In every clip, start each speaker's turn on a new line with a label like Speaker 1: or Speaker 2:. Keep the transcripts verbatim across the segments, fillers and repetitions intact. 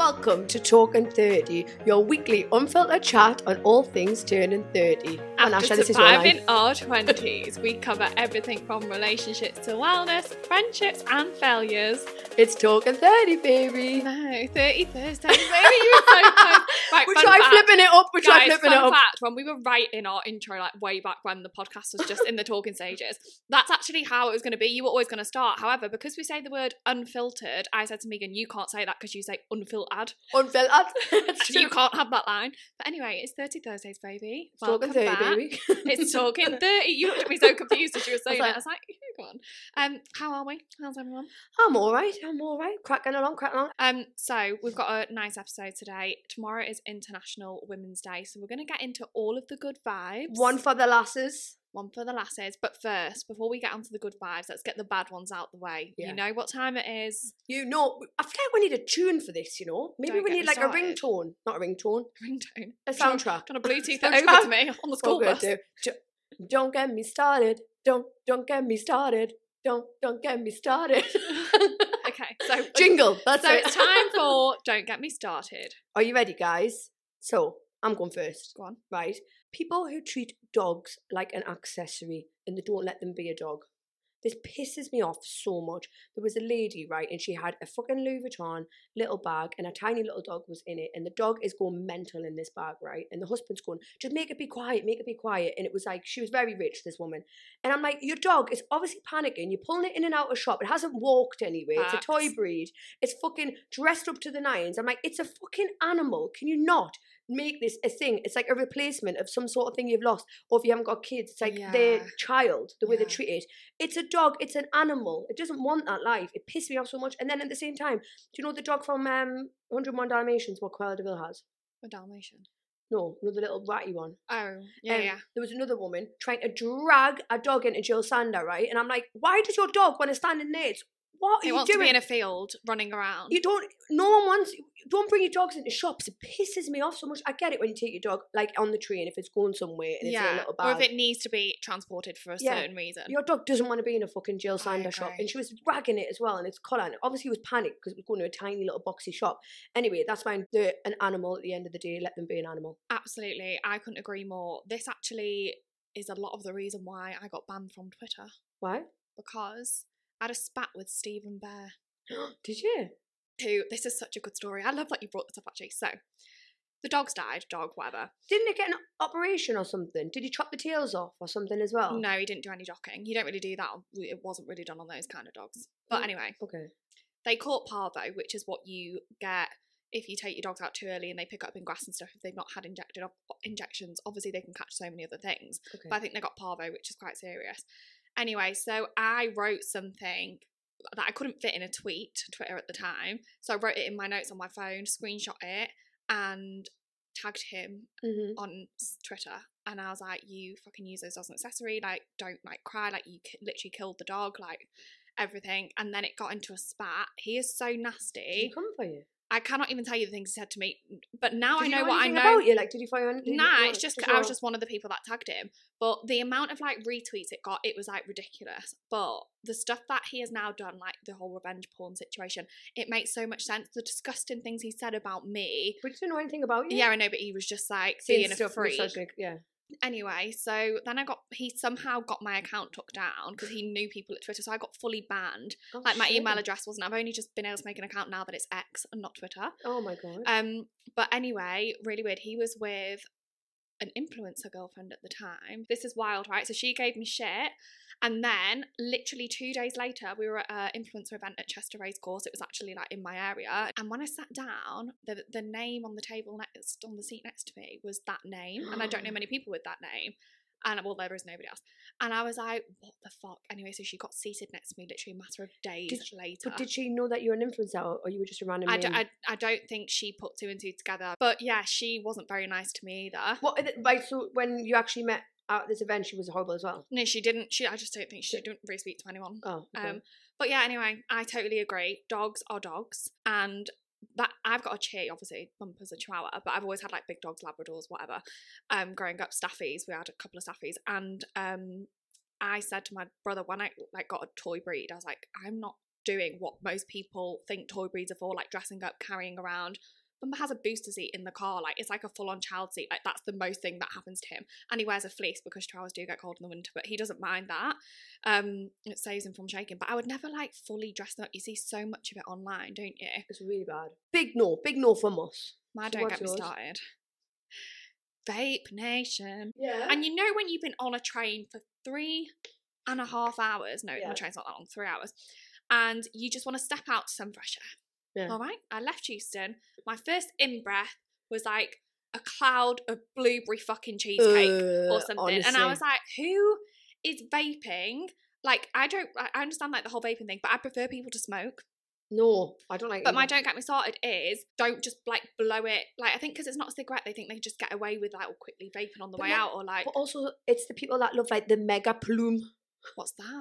Speaker 1: Welcome to Talking thirty, your weekly unfiltered chat on all things turning thirty. And
Speaker 2: After
Speaker 1: Asha, this is your
Speaker 2: surviving
Speaker 1: life.
Speaker 2: our twenties, we cover everything from relationships to wellness, friendships and failures.
Speaker 1: It's Talking thirty, baby.
Speaker 2: No, thirty Thursdays, baby, you were so close. Right,
Speaker 1: We
Speaker 2: fun
Speaker 1: try
Speaker 2: fact.
Speaker 1: flipping it up, we try
Speaker 2: Guys,
Speaker 1: flipping
Speaker 2: fun
Speaker 1: it up.
Speaker 2: fact, when we were writing our intro, like way back when the podcast was just in the talking stages, that's actually how it was going to be. You were always going to start. However, because we say the word unfiltered, I said to Megan, you can't say that because you say unfiltered.
Speaker 1: Unfiltered. It's
Speaker 2: You
Speaker 1: true.
Speaker 2: can't have that line. But anyway, it's thirty Thursdays, baby.
Speaker 1: It's Talking
Speaker 2: Welcome
Speaker 1: thirty,
Speaker 2: back.
Speaker 1: baby.
Speaker 2: It's Talking thirty. You looked at me so confused as you were saying
Speaker 1: like-
Speaker 2: it. I was like, go on. Um, how are we? How's everyone?
Speaker 1: I'm alright, I'm alright. Cracking along, cracking along.
Speaker 2: Um, so we've got a nice episode today. Tomorrow is International Women's Day, so we're going to get into all of the good vibes.
Speaker 1: One for the lasses.
Speaker 2: One for the lasses. But first, before we get onto the good vibes, let's get the bad ones out the way.
Speaker 1: Yeah.
Speaker 2: You know what time it is?
Speaker 1: You know, I feel like we need a tune for this, you know? Maybe
Speaker 2: Don't
Speaker 1: we
Speaker 2: get
Speaker 1: need
Speaker 2: me
Speaker 1: like a
Speaker 2: started.
Speaker 1: ringtone. Not a ringtone.
Speaker 2: Ringtone.
Speaker 1: A soundtrack.
Speaker 2: Gonna Bluetooth it
Speaker 1: Soundtrack.
Speaker 2: over to me on the school
Speaker 1: Oh, good,
Speaker 2: bus.
Speaker 1: do. Jo- Don't get me started. Don't don't get me started. Don't don't get me started.
Speaker 2: Okay, so
Speaker 1: Jingle. That's
Speaker 2: so
Speaker 1: it.
Speaker 2: it's time for Don't Get Me Started.
Speaker 1: Are you ready, guys? So I'm going first.
Speaker 2: Go on.
Speaker 1: Right. People who treat dogs like an accessory and they don't let them be a dog. This pisses me off so much. There was a lady, right, and she had a fucking Louis Vuitton little bag and a tiny little dog was in it, and the dog is going mental in this bag, right? And the husband's going, just make it be quiet, make it be quiet. And it was like, she was very rich, this woman. And I'm like, your dog is obviously panicking. You're pulling it in and out of shop. It hasn't walked anywhere. It's a toy
Speaker 2: Facts.
Speaker 1: breed. It's fucking dressed up to the nines. I'm like, it's a fucking animal. Can you not make this a thing? It's like a replacement of some sort of thing you've lost, or if you haven't got kids, it's like their
Speaker 2: Yeah.
Speaker 1: child, the way
Speaker 2: Yeah.
Speaker 1: they're treated. It's a dog, it's an animal. It doesn't want that life. It pissed me off so much. And then at the same time, do you know the dog from um, one oh one Dalmatians, what Cruella de Vil has?
Speaker 2: A Dalmatian.
Speaker 1: No, another little ratty one.
Speaker 2: Oh, yeah,
Speaker 1: Um,
Speaker 2: yeah.
Speaker 1: There was another woman trying to drag a dog into Jill Sander, right? And I'm like, why does your dog want to stand in there? It's- What are
Speaker 2: It
Speaker 1: you
Speaker 2: wants
Speaker 1: doing?
Speaker 2: to be in a field running around.
Speaker 1: You don't, no one wants, don't bring your dogs into shops. It pisses me off so much. I get it when you take your dog, like, on the train if it's going somewhere and it's in a
Speaker 2: yeah,
Speaker 1: little bag.
Speaker 2: or if it needs to be transported for a
Speaker 1: Yeah.
Speaker 2: certain reason.
Speaker 1: Your dog doesn't want to be in a fucking Jill
Speaker 2: I
Speaker 1: Sander shop.
Speaker 2: agree.
Speaker 1: And she was dragging it as well, and it's colour. And obviously he was panicked because it was going to a tiny little boxy shop. Anyway, that's fine. They're an animal at the end of the day. Let them be an animal.
Speaker 2: Absolutely, I couldn't agree more. This actually is a lot of the reason why I got banned from Twitter,
Speaker 1: Why?
Speaker 2: because I had a spat with Stephen Bear.
Speaker 1: Did you?
Speaker 2: Who, this is such a good story. I love that you brought this up actually. So, the dog's died, dog, whatever.
Speaker 1: Didn't it get an operation or something? Did he chop the tails off or something as well?
Speaker 2: No, he didn't do any docking. You don't really do that. on- It wasn't really done on those kind of dogs. But
Speaker 1: Mm.
Speaker 2: anyway,
Speaker 1: Okay.
Speaker 2: they caught parvo, which is what you get if you take your dogs out too early and they pick up in grass and stuff. If they've not had injected injections, obviously they can catch so many other things.
Speaker 1: Okay.
Speaker 2: But I think they got parvo, which is quite serious. Anyway, so I wrote something that I couldn't fit in a tweet to Twitter at the time. So I wrote it in my notes on my phone, screenshot it, and tagged him
Speaker 1: hmm
Speaker 2: on s- Twitter. And I was like, you fucking use those as an accessory. Like, don't, like, cry. Like, you ki- literally killed the dog. Like, everything. And then it got into a spat. He is so
Speaker 1: Did he
Speaker 2: nasty.
Speaker 1: come for you?
Speaker 2: I cannot even tell you the things he said to me. But now
Speaker 1: Did
Speaker 2: I
Speaker 1: you
Speaker 2: know, what I
Speaker 1: anything
Speaker 2: know.
Speaker 1: about you? Like, did he find anything?
Speaker 2: Nah, it's just I was just one of the people that tagged him. But the amount of like retweets it got, it was like ridiculous. But the stuff that he has now done, like the whole revenge porn situation, it makes so much sense. The disgusting things he said about me.
Speaker 1: But you didn't know anything about you?
Speaker 2: Yeah, I know, but he was just like
Speaker 1: Saying
Speaker 2: being a
Speaker 1: stuff
Speaker 2: freak.
Speaker 1: misogynic, yeah.
Speaker 2: Anyway, so then I got he somehow got my account took down because he knew people at Twitter, so I got fully banned.
Speaker 1: Oh,
Speaker 2: Like my
Speaker 1: shit.
Speaker 2: email address wasn't. I've only just been able to make an account now that it's X and not Twitter.
Speaker 1: Oh my god.
Speaker 2: Um, but anyway, really weird. He was with an influencer girlfriend at the time. This is wild, right? So she gave me shit. And then literally two days later, we were at an influencer event at Chester Racecourse. It was actually like in my area. And when I sat down, the the name on the table next, on the seat next to me was that name. And I don't know many people with that name. And well, there is nobody else. And I was like, what the fuck? Anyway, so she got seated next to me literally a matter of days
Speaker 1: Did-
Speaker 2: later.
Speaker 1: But did she know that you were an influencer, or you were just a random
Speaker 2: I,
Speaker 1: name?
Speaker 2: d- I, I don't think she put two and two together. But yeah, she wasn't very nice to me either.
Speaker 1: What? Right. So when you actually met at this event, she was horrible as well.
Speaker 2: No, she didn't. She, I just don't think she didn't really speak to anyone.
Speaker 1: Oh. Okay.
Speaker 2: Um, but yeah, anyway, I totally agree. Dogs are dogs, and that I've got a Chi, obviously, Bumper's a Chihuahua, but I've always had like big dogs, Labradors, whatever. Um, growing up, Staffies, we had a couple of Staffies, and um, I said to my brother when I like got a toy breed, I was like, I'm not doing what most people think toy breeds are for, like dressing up, carrying around Bumba has a booster seat in the car. Like, it's like a full-on child seat. Like, that's the most thing that happens to him. And he wears a fleece because chihuahuas do get cold in the winter, but he doesn't mind that. Um, it saves him from shaking. But I would never, like, fully dress them up. You see so much of it online, don't you?
Speaker 1: It's really bad. Big no. Big no from us.
Speaker 2: My
Speaker 1: So
Speaker 2: don't
Speaker 1: what's
Speaker 2: get me
Speaker 1: yours?
Speaker 2: started. Vape Nation.
Speaker 1: Yeah.
Speaker 2: And you know when you've been on a train for three and a half hours, no,
Speaker 1: Yeah.
Speaker 2: the train's not that long, three hours, and you just want to step out to some fresh air.
Speaker 1: Yeah.
Speaker 2: All right, I left Euston. My first in-breath was like a cloud of blueberry fucking cheesecake
Speaker 1: Uh,
Speaker 2: or something. And I
Speaker 1: honestly.
Speaker 2: was like, who is vaping? Like, I don't, I understand like the whole vaping thing, but I prefer people to smoke.
Speaker 1: No, I don't like
Speaker 2: But
Speaker 1: it
Speaker 2: my
Speaker 1: either.
Speaker 2: don't get me started is don't just like blow it. Like, I think because it's not a cigarette, they think they just get away with like quickly vaping on the
Speaker 1: But
Speaker 2: way
Speaker 1: like-
Speaker 2: out or like,
Speaker 1: But also, it's the people that love like the mega plume.
Speaker 2: what's that?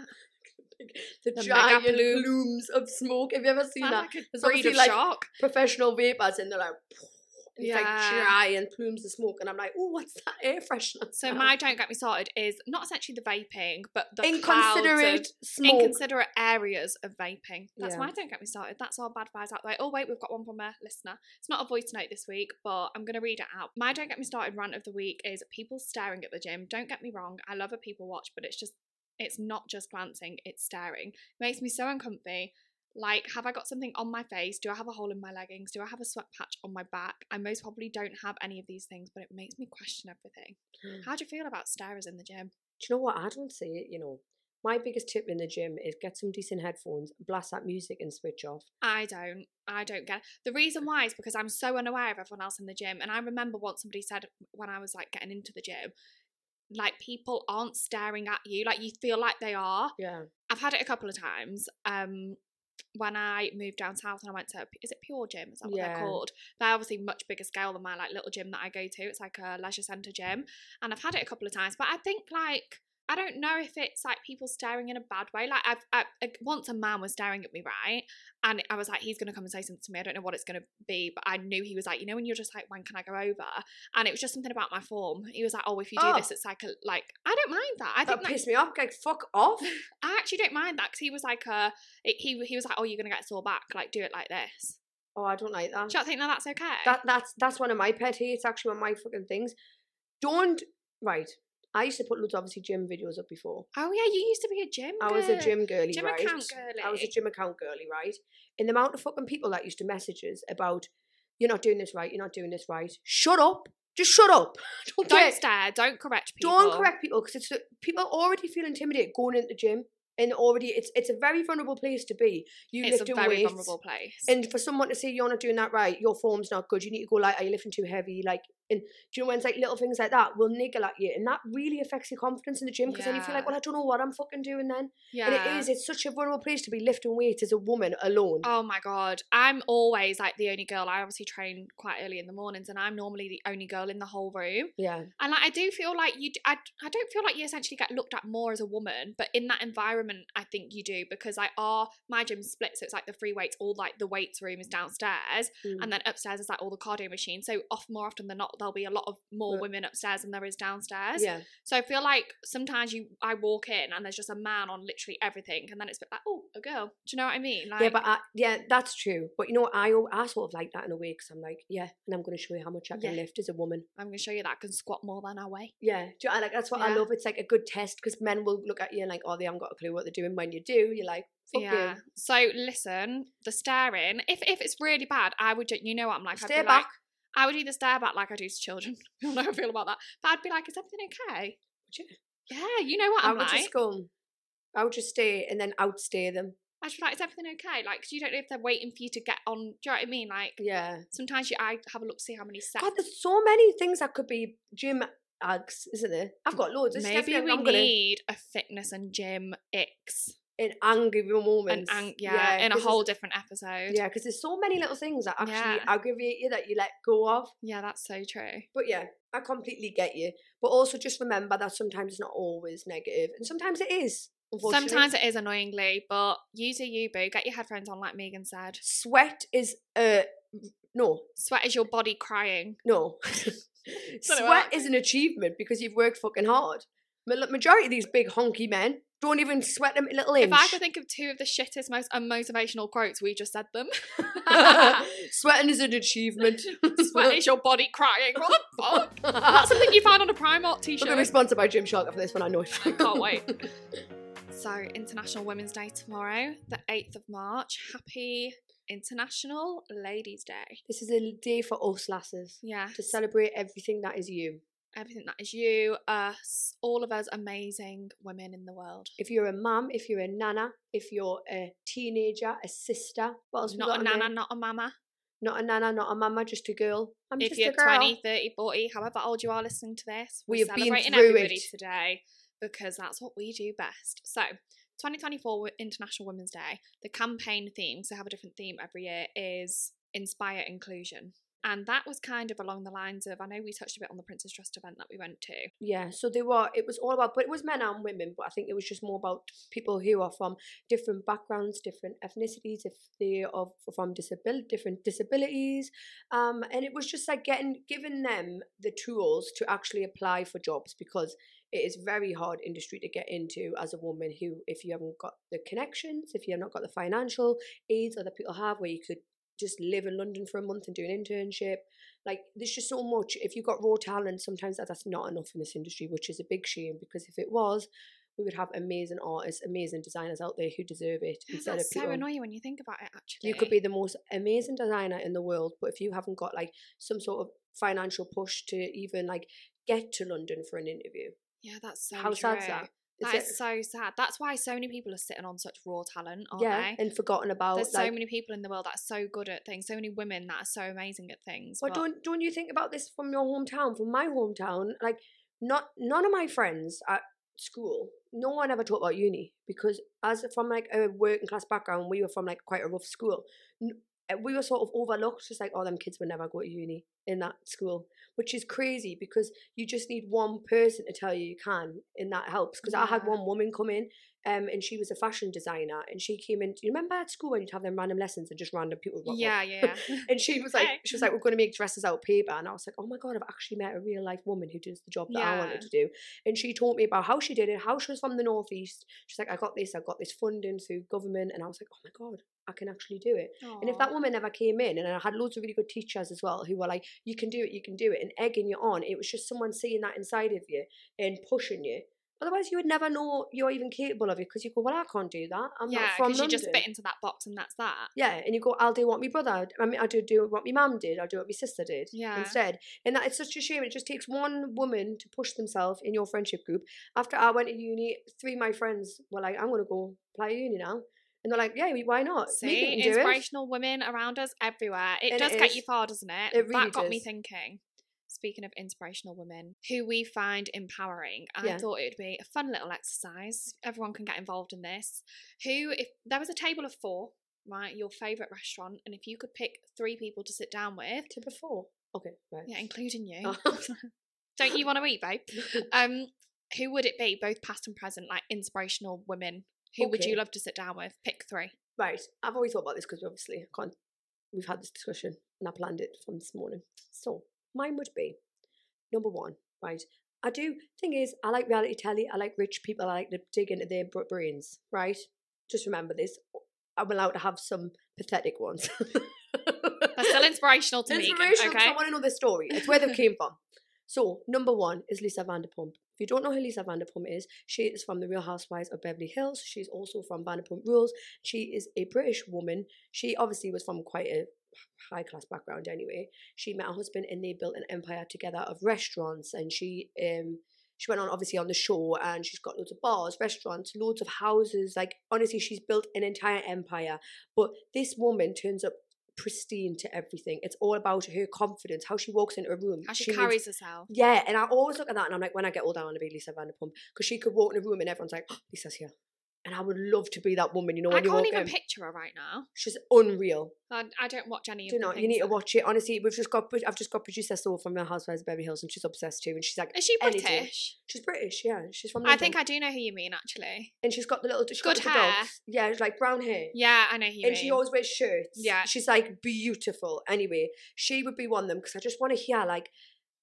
Speaker 1: The,
Speaker 2: The
Speaker 1: giant
Speaker 2: mega plume.
Speaker 1: plumes of smoke. Have you ever seen
Speaker 2: Sounds
Speaker 1: that?
Speaker 2: like a
Speaker 1: There's
Speaker 2: breed
Speaker 1: obviously,
Speaker 2: of
Speaker 1: like,
Speaker 2: shark.
Speaker 1: Professional vapors and they're like, it's like
Speaker 2: Yeah.
Speaker 1: giant plumes of smoke. And I'm like, oh, what's that air freshener?
Speaker 2: So
Speaker 1: smell?
Speaker 2: my don't get me started is not essentially the vaping, but the
Speaker 1: inconsiderate
Speaker 2: clouds of
Speaker 1: smoke.
Speaker 2: inconsiderate areas of vaping. That's
Speaker 1: Yeah.
Speaker 2: why I don't get me started. That's our bad vibes out the way. Oh wait, we've got one from a listener. It's not a voice note this week, but I'm gonna read it out. My don't get me started rant of the week is people staring at the gym. Don't get me wrong, I love a people watch, but it's just it's not just glancing, it's staring. It makes me so uncomfy. Like, have I got something on my face? Do I have a hole in my leggings? Do I have a sweat patch on my back? I most probably don't have any of these things, but it makes me question everything.
Speaker 1: Mm.
Speaker 2: How do you feel about starers in the gym?
Speaker 1: Do you know what? I don't see it, you know. My biggest tip in the gym is get some decent headphones, blast that music and switch off.
Speaker 2: I don't. I don't get it. The reason why is because I'm so unaware of everyone else in the gym. And I remember once somebody said when I was like getting into the gym, like people aren't staring at you. Like you feel like they are.
Speaker 1: Yeah.
Speaker 2: I've had it a couple of times. Um, when I moved down south and I went to, is it Pure Gym? Is that what
Speaker 1: Yeah.
Speaker 2: they're called? They're obviously much bigger scale than my like little gym that I go to. It's like a leisure centre gym. And I've had it a couple of times. But I think like, I don't know if it's like people staring in a bad way. Like I've, I, once a man was staring at me, right? And I was like, he's going to come and say something to me. I don't know what it's going to be, but I knew he was like, you know, when you're just like, when can I go over? And it was just something about my form. He was like, oh, if you do
Speaker 1: Oh.
Speaker 2: this, it's like, a, like, I don't mind that. I
Speaker 1: That
Speaker 2: think that,
Speaker 1: pissed me off. Like, fuck off.
Speaker 2: I actually don't mind that because he was like, uh, it, he, he was like, oh, you're going to get a sore back. Like, do it like this.
Speaker 1: Oh, I don't like that.
Speaker 2: Do you not think that that's okay?
Speaker 1: That that's that's one of my pet hates. Actually, one of my fucking things. Don't right. I used to put loads of obviously gym videos up before.
Speaker 2: Oh yeah, you used to be a gym
Speaker 1: I was a
Speaker 2: girl.
Speaker 1: gym girly,
Speaker 2: Gym
Speaker 1: right?
Speaker 2: account girly.
Speaker 1: I was a gym account girly, right? And the amount of fucking people that used to message us about, you're not doing this right, you're not doing this right. Shut up. Just shut up. Don't,
Speaker 2: Don't
Speaker 1: get-
Speaker 2: stare. Don't correct people.
Speaker 1: Don't correct people because it's people already feel intimidated going into the gym, and already it's it's a very vulnerable place to be. You
Speaker 2: It's a
Speaker 1: lifting
Speaker 2: very
Speaker 1: weights,
Speaker 2: vulnerable place.
Speaker 1: and for someone to say you're not doing that right, your form's not good. You need to go like, are you lifting too heavy? Like, and do you know when it's like little things like that will niggle at you, and that really affects your confidence in the gym because then you feel like,
Speaker 2: Yeah.
Speaker 1: well, I don't know what I'm fucking doing then.
Speaker 2: yeah.
Speaker 1: And it is, it's such a vulnerable place to be lifting weights as a woman alone.
Speaker 2: Oh my god, I'm always like the only girl. I obviously train quite early in the mornings, and I'm normally the only girl in the whole room.
Speaker 1: Yeah.
Speaker 2: And like, I do feel like you, d- I, I don't feel like you essentially get looked at more as a woman, but in that environment, I think you do because like our my gym's split, so it's like the free weights, all like the weights room is downstairs,
Speaker 1: Mm.
Speaker 2: and then upstairs is like all the cardio machines. So off more often than not, there'll be a lot of more
Speaker 1: Right.
Speaker 2: women upstairs than there is downstairs.
Speaker 1: Yeah.
Speaker 2: So I feel like sometimes you, I walk in and there's just a man on literally everything, and then it's a bit like, oh, a girl. Do you know what I mean? Like,
Speaker 1: yeah, but I, yeah, that's true. But you know what? I, al- I sort of like that in a way because I'm like, yeah, and I'm going to show you how much I can
Speaker 2: Yeah.
Speaker 1: lift as a woman.
Speaker 2: I'm gonna show you that I can squat more than I weigh.
Speaker 1: Yeah, do you, I like that's what I
Speaker 2: Yeah.
Speaker 1: love. It's like a good test because men will look at you and like, oh, they haven't got a clue what they're doing. When you do, you're like, fuck
Speaker 2: Yeah.
Speaker 1: you.
Speaker 2: So listen, the staring. If if it's really bad, I would. ju- You know what I'm like. I'd
Speaker 1: Stay
Speaker 2: be
Speaker 1: back.
Speaker 2: Like, I would either stare back like I do to children. You know how I feel about that. But I'd be like, is everything okay?
Speaker 1: Would you?
Speaker 2: Yeah, you know what
Speaker 1: I
Speaker 2: I'm
Speaker 1: would
Speaker 2: like.
Speaker 1: just go. I would just stay and then outstay them.
Speaker 2: I'd be like, is everything okay? Like, 'cause you don't know if they're waiting for you to get on. Do you know what I mean? Like,
Speaker 1: Yeah.
Speaker 2: sometimes you, I have a look to see how many sets.
Speaker 1: God, there's so many things that could be gym ags, isn't there? I've got loads. It's
Speaker 2: Maybe
Speaker 1: definitely-
Speaker 2: we
Speaker 1: I'm gonna,
Speaker 2: need a fitness and gym X.
Speaker 1: in angry
Speaker 2: And
Speaker 1: moments.
Speaker 2: ang- yeah, in a
Speaker 1: 'cause
Speaker 2: whole
Speaker 1: there's-
Speaker 2: different episode.
Speaker 1: Yeah, because there's so many little things that actually
Speaker 2: Yeah.
Speaker 1: aggravate you that you let go of.
Speaker 2: Yeah, that's so true.
Speaker 1: But yeah, I completely get you. But also just remember that sometimes it's not always negative, and sometimes it is. Unfortunately.
Speaker 2: Sometimes it is annoyingly, but use a you boo. Get your headphones on, like Megan said.
Speaker 1: Sweat is uh no
Speaker 2: Sweat is your body crying.
Speaker 1: no.
Speaker 2: Don't know
Speaker 1: Sweat
Speaker 2: what that
Speaker 1: is an achievement because you've worked fucking hard. Ma- Majority of these big honky men Don't even sweat them a little inch.
Speaker 2: If I could think of two of the shittest, most unmotivational quotes, we just said them.
Speaker 1: Sweating is an achievement.
Speaker 2: Sweat is your body crying. What the fuck? That's something you find on a Primark t-shirt.
Speaker 1: We're going to be sponsored by Gymshark after this one, I know it.
Speaker 2: I can't wait. So, International Women's Day tomorrow, the eighth of March. Happy International Ladies' Day.
Speaker 1: This is a day for us lasses.
Speaker 2: Yeah.
Speaker 1: To celebrate everything that is you.
Speaker 2: Everything that is you, us, all of us amazing women in the world.
Speaker 1: If you're a mum, if you're a nana, if you're a teenager, a sister, what else?
Speaker 2: Not a nana, not a mama.
Speaker 1: Not a nana, not a mama, just a girl. I'm
Speaker 2: if
Speaker 1: just
Speaker 2: you're
Speaker 1: a girl.
Speaker 2: twenty, thirty, forty, however old you are listening to this, we're
Speaker 1: we have
Speaker 2: celebrating
Speaker 1: been through
Speaker 2: everybody
Speaker 1: it.
Speaker 2: today because that's what we do best. So, twenty twenty-four International Women's Day, the campaign theme, so have a different theme every year, is Inspire Inclusion. And that was kind of along the lines of, I know we touched a bit on the Princess Trust event that we went to.
Speaker 1: Yeah, so they were, it was all about, but it was men and women, but I think it was just more about people who are from different backgrounds, different ethnicities, if they are from disabil- different disabilities. Um, and it was just like getting, giving them the tools to actually apply for jobs, because it is very hard industry to get into as a woman who, if you haven't got the connections, if you have not got the financial aids other people have, where you could just live in London for a month and do an internship. Like, there's just so much. If you've got raw talent, sometimes that's not enough in this industry, which is a big shame, because if it was, we would have amazing artists, amazing designers out there who deserve it.
Speaker 2: Yeah,
Speaker 1: instead
Speaker 2: that's
Speaker 1: of people,
Speaker 2: so annoying when you think about it, actually.
Speaker 1: you could be the most amazing designer in the world, but if you haven't got like some sort of financial push to even like get to London for an interview.
Speaker 2: Yeah, that's so
Speaker 1: How
Speaker 2: true.
Speaker 1: sad's that?
Speaker 2: That
Speaker 1: Is
Speaker 2: is
Speaker 1: it-
Speaker 2: so sad. That's why so many people are sitting on such raw talent, aren't
Speaker 1: yeah,
Speaker 2: they?
Speaker 1: and forgotten about.
Speaker 2: There's
Speaker 1: like,
Speaker 2: so many people in the world that are so good at things, so many women that are so amazing at things.
Speaker 1: But,
Speaker 2: But,
Speaker 1: don't don't you think about this from your hometown, from my hometown? Like, not none of my friends at school, no one ever taught about uni, because as from like a working class background, we were from like quite a rough school. N- We were sort of overlooked, just like, oh, them kids would never go to uni in that school, which is crazy, because you just need one person to tell you you can, and that helps. Because I had
Speaker 2: Yeah.
Speaker 1: one woman come in, um, and she was a fashion designer, and she came in. Do you remember at school when you'd have them random lessons and just random people? would rock up?
Speaker 2: yeah, yeah, yeah.
Speaker 1: And she was like,
Speaker 2: Hey.
Speaker 1: she was like, we're going to make dresses out of paper. And I was like, oh my God, I've actually met a real life woman who does the job that I
Speaker 2: Yeah.
Speaker 1: wanted to do. And she taught me about how she did it, how she was from the Northeast. She's like, I got this, I got this funding through government. And I was like, oh my God, I can actually do it. And if that
Speaker 2: Aw.
Speaker 1: woman never came in, and I had loads of really good teachers as well who were like, you can do it, you can do it, and egging you on, it was just someone seeing that inside of you and pushing you. Otherwise, you would never know you're even capable of it, because you go, well, I can't do that. I'm
Speaker 2: yeah,
Speaker 1: not from
Speaker 2: because you
Speaker 1: London.
Speaker 2: just fit into that box and that's that.
Speaker 1: Yeah, and you go, I'll do what my brother, I mean, I do do what my mum did, I'll do what my sister did
Speaker 2: Yeah.
Speaker 1: instead. And that it's such a shame. It just takes one woman to push themselves in your friendship group. After I went to uni, three of my friends were like, I'm going to go apply at uni now. And they're like, yeah, why not?
Speaker 2: See,
Speaker 1: We can do it.
Speaker 2: inspirational women around us everywhere. It
Speaker 1: And
Speaker 2: does
Speaker 1: it
Speaker 2: get
Speaker 1: is.
Speaker 2: you far, doesn't it?
Speaker 1: It really
Speaker 2: that got me
Speaker 1: does.
Speaker 2: thinking. Speaking of inspirational women who we find empowering, I
Speaker 1: Yeah.
Speaker 2: thought it would be a fun little exercise. Everyone can get involved in this. Who, if there was a table of four, right, your favourite restaurant, and if you could pick three people to sit down with,
Speaker 1: To before. Okay, right.
Speaker 2: yeah, including you,
Speaker 1: Oh.
Speaker 2: don't you want to eat, babe? Um, who would it be, both past and present, like inspirational women? Who would you
Speaker 1: Okay.
Speaker 2: love to sit down with? Pick three.
Speaker 1: Right, I've always thought about this, because obviously I can't, we've had this discussion and I planned it from this morning. So mine would be number one, right? I do, thing is, I like reality telly, I like rich people, I like to dig into their br- brains, right? Just remember this, I'm allowed to have some pathetic ones.
Speaker 2: They're still inspirational to me,
Speaker 1: Inspirational, 'cause
Speaker 2: okay?
Speaker 1: I want to know their story. It's where they came from. So, number one is Lisa Vanderpump. If you don't know who Lisa Vanderpump is, she is from the Real Housewives of Beverly Hills. She's also from Vanderpump Rules. She is a British woman. She obviously was from quite a high class background anyway. She met her husband and they built an empire together of restaurants, and she um she went on obviously on the show, and she's got loads of bars, restaurants, loads of houses. Like, honestly, she's built an entire empire. But this woman turns up pristine to everything. It's all about her confidence, how she walks into a room.
Speaker 2: How she,
Speaker 1: moves-
Speaker 2: carries herself.
Speaker 1: Yeah, and I always look at that and I'm like, when I get older, I want to be Lisa Vanderpump, because she could walk in a room and everyone's like, oh, Lisa's here. And I would love to be that woman, you know,
Speaker 2: I
Speaker 1: when you
Speaker 2: can't
Speaker 1: walk
Speaker 2: even
Speaker 1: in.
Speaker 2: picture her right now.
Speaker 1: She's unreal.
Speaker 2: I, I don't watch any of
Speaker 1: Do you
Speaker 2: the
Speaker 1: know?
Speaker 2: things
Speaker 1: You need to
Speaker 2: that-
Speaker 1: watch it. Honestly, we've just got I've just got producer Saul from the Housewives of Beverly Hills, and she's obsessed too. And she's like,
Speaker 2: Is she
Speaker 1: anything.
Speaker 2: British?
Speaker 1: She's British, yeah. She's from
Speaker 2: I
Speaker 1: London.
Speaker 2: think I do know who you mean, actually.
Speaker 1: And she's got the little she's
Speaker 2: Good
Speaker 1: got the
Speaker 2: hair.
Speaker 1: dogs. Yeah, it's like brown hair.
Speaker 2: Yeah, I know who you
Speaker 1: And
Speaker 2: mean.
Speaker 1: she always wears shirts.
Speaker 2: Yeah.
Speaker 1: She's like beautiful. Anyway, she would be one of them, because I just want to hear like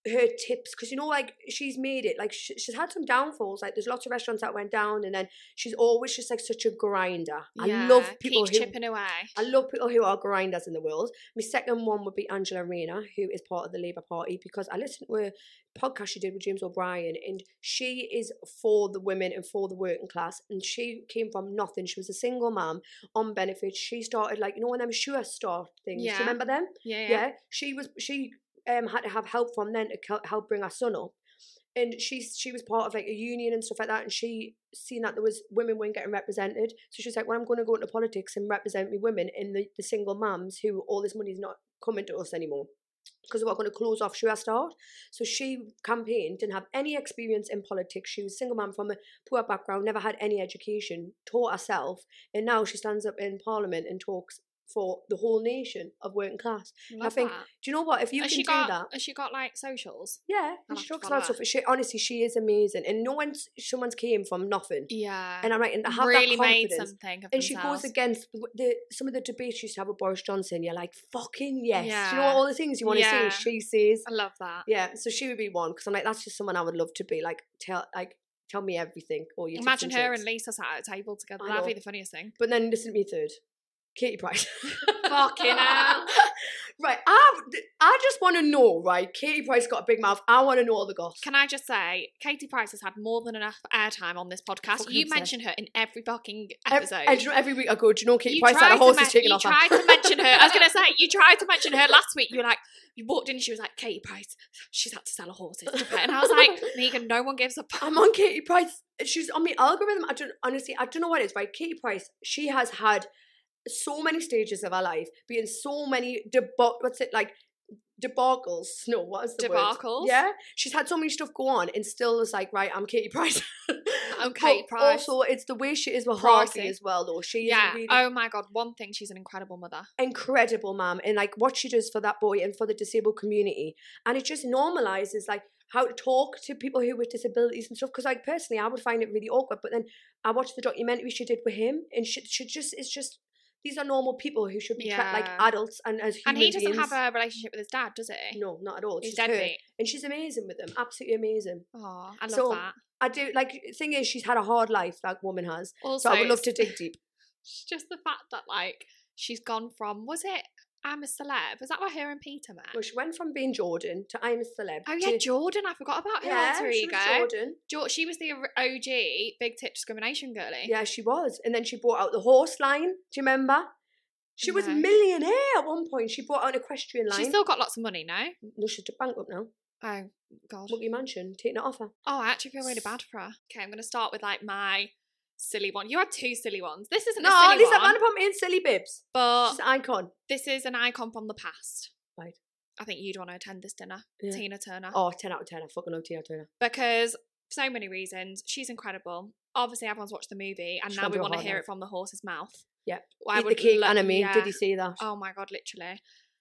Speaker 1: her tips, because you know, like she's made it, like she, she's had some downfalls, like there's lots of restaurants that went down, and then she's always just like such a grinder.
Speaker 2: Yeah,
Speaker 1: I love people
Speaker 2: keep
Speaker 1: who
Speaker 2: chipping away.
Speaker 1: I love people who are grinders in the world. My second one would be Angela Rayner, who is part of the Labour Party, because I listened to a podcast she did with James O'Brien, and she is for the women and for the working class, and she came from nothing. She was a single mum on benefits. She started, like, you know, when them Sure Start things.
Speaker 2: Yeah.
Speaker 1: Do you remember them?
Speaker 2: Yeah, yeah.
Speaker 1: Yeah. She was she um had to have help from them to help bring her son up. And she she was part of like a union and stuff like that, and she seen that there was women weren't getting represented. So she's like, well, I'm going to go into politics and represent me women in the, the single mums who all this money's not coming to us anymore, because we're going to close off Sure Start. So she campaigned, didn't have any experience in politics. She was a single mum from a poor background, never had any education, taught herself, and now she stands up in Parliament and talks for the whole nation of working class.
Speaker 2: Love
Speaker 1: I think,
Speaker 2: that.
Speaker 1: do you know what? If you
Speaker 2: has
Speaker 1: can
Speaker 2: she
Speaker 1: do
Speaker 2: got,
Speaker 1: that,
Speaker 2: has she got like socials?
Speaker 1: yeah,
Speaker 2: I'll
Speaker 1: and
Speaker 2: have
Speaker 1: she
Speaker 2: to
Speaker 1: talks
Speaker 2: follow
Speaker 1: about stuff.
Speaker 2: her.
Speaker 1: She honestly, she is amazing, and no one's someone's came from nothing.
Speaker 2: Yeah,
Speaker 1: And I'm like, and to have
Speaker 2: really
Speaker 1: that
Speaker 2: made
Speaker 1: confidence,
Speaker 2: something of
Speaker 1: and she
Speaker 2: themselves.
Speaker 1: goes against the, the some of the debates she used to have with Boris Johnson. You're like, fucking yes.
Speaker 2: Yeah.
Speaker 1: Do you know all the things you want to
Speaker 2: Yeah.
Speaker 1: say? She says,
Speaker 2: I love that.
Speaker 1: yeah. So she would be one, because I'm like, that's just someone I would love to be. Like, tell like tell me everything. Or you
Speaker 2: Imagine her and Lisa sat at a table together.
Speaker 1: I
Speaker 2: That'd
Speaker 1: know.
Speaker 2: be the funniest thing.
Speaker 1: But then listen to me third, Katie Price.
Speaker 2: Fucking hell.
Speaker 1: Right, I I just want to know, right? Katie Price got a big mouth. I want to know all the goss.
Speaker 2: Can I just say, Katie Price has had more than enough airtime on this podcast.
Speaker 1: Fucking
Speaker 2: You
Speaker 1: obsessed.
Speaker 2: mention her in every fucking
Speaker 1: Every,
Speaker 2: episode.
Speaker 1: and do you know, every week I go, do you know Katie
Speaker 2: You
Speaker 1: Price had
Speaker 2: tried
Speaker 1: a horse
Speaker 2: to
Speaker 1: is taken
Speaker 2: you
Speaker 1: off her?
Speaker 2: tried to mention her. I was going to say, you tried to mention her last week. You were like, you walked in and she was like, Katie Price, she's had to sell her horses to pay. And I was like, Megan, no one gives a fuck.
Speaker 1: I'm on Katie Price. She's on my algorithm. I don't honestly, I don't know what it is, right? Katie Price, she has had so many stages of her life, being so many deba- what's it like debacles? No, what is the
Speaker 2: Debacles?
Speaker 1: word? Yeah, she's had so many stuff go on, and still is like, right, I'm Katie Price.
Speaker 2: I'm Katie
Speaker 1: But
Speaker 2: Price.
Speaker 1: Also, it's the way she is with
Speaker 2: Pricey.
Speaker 1: Harvey as well, though. She is
Speaker 2: Yeah.
Speaker 1: really
Speaker 2: Oh my God. One thing, she's an incredible mother.
Speaker 1: incredible, ma'am, and like what she does for that boy and for the disabled community, and it just normalizes like how to talk to people who with disabilities and stuff. Because like personally, I would find it really awkward, but then I watched the documentary she did with him, and she, she just it's just these are normal people who should be treated like
Speaker 2: Yeah.
Speaker 1: adults and as human
Speaker 2: And he doesn't
Speaker 1: beings.
Speaker 2: have a relationship with his dad, does he?
Speaker 1: No, not at all.
Speaker 2: He's
Speaker 1: It's just her.
Speaker 2: deadbeat.
Speaker 1: And she's amazing with them, absolutely amazing.
Speaker 2: Oh, I love
Speaker 1: So,
Speaker 2: that.
Speaker 1: I do like. Thing is, she's had a hard life. That woman has.
Speaker 2: Also,
Speaker 1: So I would love to
Speaker 2: it's-
Speaker 1: dig deep.
Speaker 2: it's just the fact that like she's gone from, was it I'm a Celeb? Is that what her and Peter met?
Speaker 1: Well, she went from being Jordan to I'm a Celeb.
Speaker 2: Oh yeah,
Speaker 1: to,
Speaker 2: Jordan. I forgot about her
Speaker 1: yeah,
Speaker 2: alter
Speaker 1: she
Speaker 2: ego.
Speaker 1: was Jordan.
Speaker 2: Jo- she was the O G big tit discrimination girly.
Speaker 1: Yeah, she was. And then she brought out the horse line. Do you remember? She was
Speaker 2: No.
Speaker 1: millionaire at one point. She brought out an equestrian line.
Speaker 2: She's still got lots of money, no?
Speaker 1: No, she's bankrupt now.
Speaker 2: Oh God.
Speaker 1: Monkey Mansion, taking it off her.
Speaker 2: Oh, I actually feel really bad for her. Okay, I'm gonna start with like my silly one. You had two silly ones. This isn't
Speaker 1: No,
Speaker 2: a silly
Speaker 1: Lisa
Speaker 2: one,
Speaker 1: Vanderpump ain't silly bibs.
Speaker 2: but
Speaker 1: She's an icon.
Speaker 2: this is an icon from the past.
Speaker 1: Right.
Speaker 2: I think you'd want to attend this dinner,
Speaker 1: Yeah.
Speaker 2: Tina Turner.
Speaker 1: Oh, ten out of ten. I fucking love Tina Turner.
Speaker 2: Because so many reasons. She's incredible. Obviously, everyone's watched the movie, and
Speaker 1: She's
Speaker 2: now
Speaker 1: gone
Speaker 2: we
Speaker 1: through a
Speaker 2: want to
Speaker 1: hard
Speaker 2: hear
Speaker 1: life.
Speaker 2: it from the horse's mouth.
Speaker 1: Yeah.
Speaker 2: I
Speaker 1: Eat the
Speaker 2: would
Speaker 1: cake
Speaker 2: lo-
Speaker 1: anime.
Speaker 2: yeah.
Speaker 1: Did you see that?
Speaker 2: Oh my God, literally.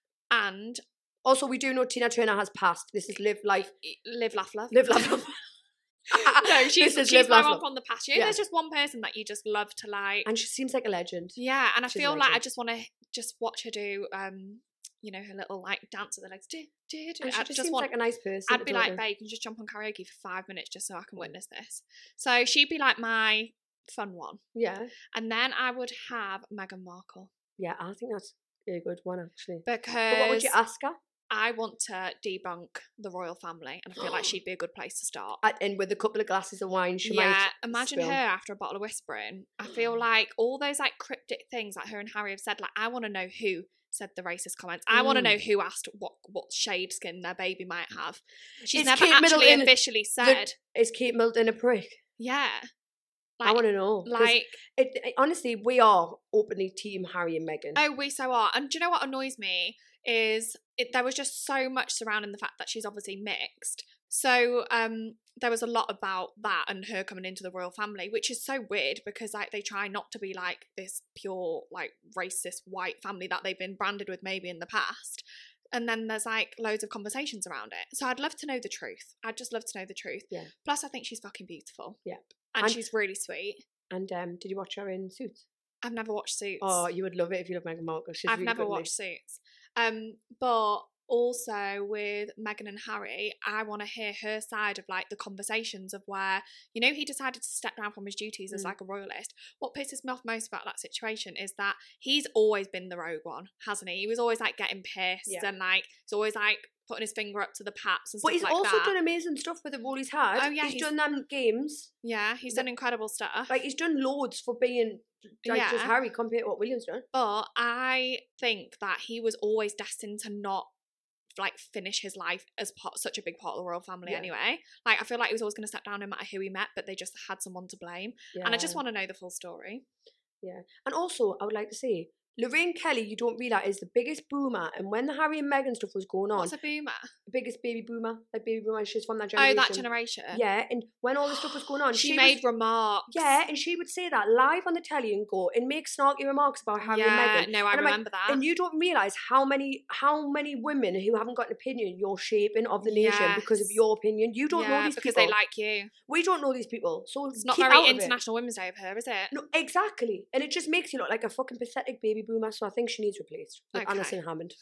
Speaker 2: And
Speaker 1: Also, we do know Tina Turner has passed. This is live life.
Speaker 2: live, laugh, love.
Speaker 1: Live, laugh, love.
Speaker 2: No, she's,
Speaker 1: This is
Speaker 2: she's
Speaker 1: live,
Speaker 2: my
Speaker 1: laugh,
Speaker 2: one
Speaker 1: love.
Speaker 2: from the past. You know,
Speaker 1: Yeah.
Speaker 2: there's just one person that you just love to like.
Speaker 1: And she seems like a legend.
Speaker 2: Yeah, and I
Speaker 1: She's a
Speaker 2: feel like I
Speaker 1: legend.
Speaker 2: just want to just watch her do, um, you know, her little like dance with her legs. Do, do, do.
Speaker 1: And she
Speaker 2: I
Speaker 1: just,
Speaker 2: just
Speaker 1: seems
Speaker 2: want.
Speaker 1: like a nice person.
Speaker 2: I'd be
Speaker 1: don't
Speaker 2: like,
Speaker 1: you?
Speaker 2: babe, you can just jump on karaoke for five minutes just so I can witness this. So she'd be like my fun one,
Speaker 1: Yeah.
Speaker 2: and then I would have Meghan Markle
Speaker 1: Yeah, I think that's a good one, actually.
Speaker 2: because
Speaker 1: But what would you ask her?
Speaker 2: I want to debunk the royal family, and I feel like she'd be a good place to start.
Speaker 1: At- And with a couple of glasses of wine, she
Speaker 2: yeah,
Speaker 1: might
Speaker 2: imagine
Speaker 1: spill.
Speaker 2: her after a bottle of whispering. I feel like all those like cryptic things that her and Harry have said. Like, I want to know who said the racist comments. I want to
Speaker 1: Mm.
Speaker 2: know who asked what what shade skin their baby might have. She's
Speaker 1: Is
Speaker 2: never
Speaker 1: Kate
Speaker 2: actually
Speaker 1: Middleton
Speaker 2: officially said.
Speaker 1: Is Kate Middleton a prick?
Speaker 2: Yeah,
Speaker 1: I
Speaker 2: like
Speaker 1: want to know. 'cause
Speaker 2: like
Speaker 1: it, it- honestly, we are openly team Harry and Meghan.
Speaker 2: oh, we so are. And do you know what annoys me is it, there was just so much surrounding the fact that she's obviously mixed. So um, there was a lot about that and her coming into the royal family, which is so weird because like they try not to be like this pure like racist white family that they've been branded with maybe in the past. And then there's like loads of conversations around it. So I'd love to know the truth. I'd just love to know the truth.
Speaker 1: Yeah.
Speaker 2: Plus, I think she's fucking beautiful.
Speaker 1: Yeah.
Speaker 2: And,
Speaker 1: And-
Speaker 2: she's really sweet.
Speaker 1: And um, did you watch her in Suits?
Speaker 2: I've never watched Suits.
Speaker 1: Oh, you would love it if you love Meghan Markle. She's
Speaker 2: I've
Speaker 1: really
Speaker 2: never
Speaker 1: good in it.
Speaker 2: watched Suits. Um, but also with Meghan and Harry, I want to hear her side of like the conversations of where, you know, he decided to step down from his duties as
Speaker 1: Mm.
Speaker 2: like a royalist. What pisses me off most about that situation is that he's always been the rogue one, hasn't he? He was always like getting pissed
Speaker 1: Yeah.
Speaker 2: and like he's always like putting his finger up to the paps and
Speaker 1: But
Speaker 2: stuff
Speaker 1: he's
Speaker 2: like
Speaker 1: also
Speaker 2: that.
Speaker 1: done amazing stuff with the role he's had.
Speaker 2: Oh, yeah,
Speaker 1: he's,
Speaker 2: he's-
Speaker 1: done them games.
Speaker 2: Yeah, he's
Speaker 1: The-
Speaker 2: done incredible stuff.
Speaker 1: Like he's done loads for being like
Speaker 2: Yeah.
Speaker 1: just Harry compared to what William's done.
Speaker 2: But I think that he was always destined to not like finish his life as part, such a big part of the royal family
Speaker 1: Yeah.
Speaker 2: anyway. Like I feel like he was always going to step down no matter who he met, but they just had someone to blame.
Speaker 1: Yeah.
Speaker 2: And I just want to know the full story.
Speaker 1: Yeah. And also, I would like to say, Lorraine Kelly, you don't realise, is the biggest boomer. And when the Harry and Meghan stuff was going on,
Speaker 2: What's a boomer?
Speaker 1: the biggest baby boomer, like baby boomer, she's from that
Speaker 2: Oh,
Speaker 1: generation.
Speaker 2: that generation.
Speaker 1: Yeah, and when all this stuff was going on,
Speaker 2: She,
Speaker 1: she
Speaker 2: made
Speaker 1: was,
Speaker 2: remarks.
Speaker 1: yeah, and she would say that live on the telly and go and make snarky remarks about Harry
Speaker 2: yeah,
Speaker 1: and Meghan.
Speaker 2: no, I
Speaker 1: And I'm like,
Speaker 2: remember that.
Speaker 1: And you don't realise how many how many women who haven't got an opinion you're shaping of the nation because of
Speaker 2: Yes.
Speaker 1: your opinion. You don't
Speaker 2: yeah,
Speaker 1: know these
Speaker 2: because
Speaker 1: people.
Speaker 2: they like you.
Speaker 1: We don't know these people. So
Speaker 2: It's not
Speaker 1: keep
Speaker 2: very
Speaker 1: out of it.
Speaker 2: International Women's Day of her, is it?
Speaker 1: No, exactly. And it just makes you look like a fucking pathetic baby boomer. So I think she needs replaced with
Speaker 2: Okay.
Speaker 1: Alison Hammond.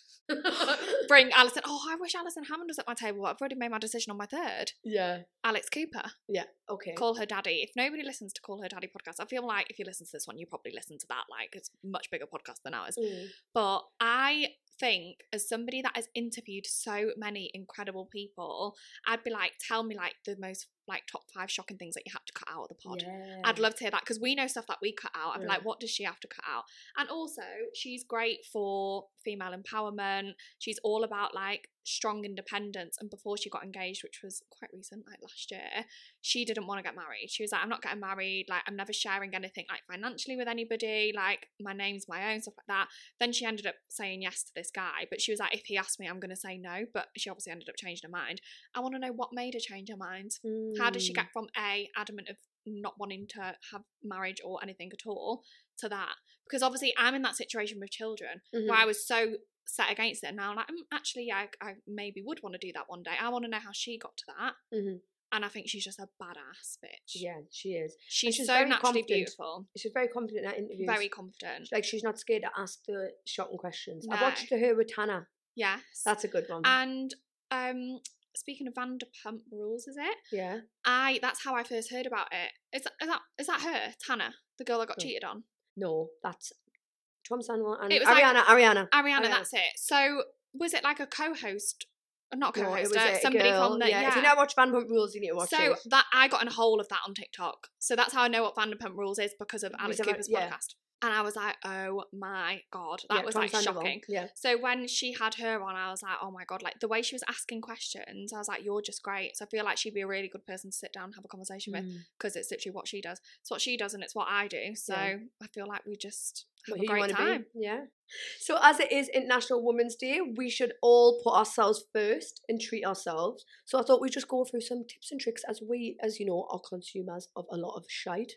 Speaker 2: Bring Alison. Oh, I wish Alison Hammond was at my table. I've already made my decision on my third.
Speaker 1: Yeah.
Speaker 2: Alex Cooper.
Speaker 1: Yeah. Okay.
Speaker 2: Call Her Daddy. If nobody listens to Call Her Daddy podcast, I feel like if you listen to this one, you probably listen to that. Like, it's a much bigger podcast than ours.
Speaker 1: Mm.
Speaker 2: But I think as somebody that has interviewed so many incredible people, I'd be like, tell me like the most like top five shocking things that you had to cut out of the pod.
Speaker 1: Yeah.
Speaker 2: I'd love to hear that because we know stuff that we cut out. I'd be
Speaker 1: Mm.
Speaker 2: like, what does she have to cut out? And also, she's great for female empowerment. She's all about like strong independence. And before she got engaged, which was quite recent, like last year, she didn't want to get married. She was like, I'm not getting married. Like, I'm never sharing anything like financially with anybody. Like, my name's my own, stuff like that. Then she ended up saying yes to this guy. But she was like, if he asked me, I'm going to say no. But she obviously ended up changing her mind. I want to know what made her change her mind.
Speaker 1: Mm.
Speaker 2: How did she get from A, adamant of not wanting to have marriage or anything at all, to that? Because obviously I'm in that situation with children
Speaker 1: Mhm.
Speaker 2: where I was so set against it. And now I'm like, mm, actually, yeah, I, I maybe would want to do that one day. I want to know how she got to that.
Speaker 1: Mhm.
Speaker 2: And I think she's just a badass bitch.
Speaker 1: Yeah, she is.
Speaker 2: She's,
Speaker 1: she's
Speaker 2: so
Speaker 1: very
Speaker 2: naturally
Speaker 1: confident.
Speaker 2: beautiful.
Speaker 1: She's very confident in her interviews.
Speaker 2: Very confident.
Speaker 1: Like she's not scared to ask the shocking questions. I
Speaker 2: No.
Speaker 1: watched her with Tana.
Speaker 2: Yes.
Speaker 1: That's a good one.
Speaker 2: And um, speaking of Vanderpump Rules, is it?
Speaker 1: yeah.
Speaker 2: I that's how I first heard about it. Is that is that, is that her, Tana, the girl that got
Speaker 1: Oh.
Speaker 2: cheated on?
Speaker 1: No, that's Tom Sandwell and
Speaker 2: It was like-
Speaker 1: Ariana. Ariana.
Speaker 2: Ariana,
Speaker 1: Ariana.
Speaker 2: that's it. So was it like a co-host? Not
Speaker 1: No, it
Speaker 2: co-host,
Speaker 1: was
Speaker 2: uh,
Speaker 1: a
Speaker 2: somebody
Speaker 1: girl.
Speaker 2: from the
Speaker 1: yeah.
Speaker 2: yeah.
Speaker 1: If you never watch Vanderpump Rules, you need to watch
Speaker 2: So
Speaker 1: it.
Speaker 2: that I got in a hole of that on TikTok. So that's how I know what Vanderpump Rules is, because of Alex
Speaker 1: Because of-
Speaker 2: Cooper's
Speaker 1: yeah.
Speaker 2: podcast. And I was like, oh my god, that
Speaker 1: Yeah,
Speaker 2: was
Speaker 1: Tom
Speaker 2: like
Speaker 1: Sandoval.
Speaker 2: shocking.
Speaker 1: Yeah.
Speaker 2: So when she had her on, I was like, oh my god, like the way she was asking questions, I was like, you're just great. So I feel like she'd be a really good person to sit down and have a conversation with,
Speaker 1: Mm.
Speaker 2: because it's literally what she does. It's what she does and it's what I do. So
Speaker 1: Yeah.
Speaker 2: I feel like we just have
Speaker 1: What,
Speaker 2: a
Speaker 1: who you
Speaker 2: great
Speaker 1: wanna
Speaker 2: time.
Speaker 1: be. Yeah. So as it is International Women's Day, we should all put ourselves first and treat ourselves. So I thought we'd just go through some tips and tricks as we, as you know, are consumers of a lot of shite.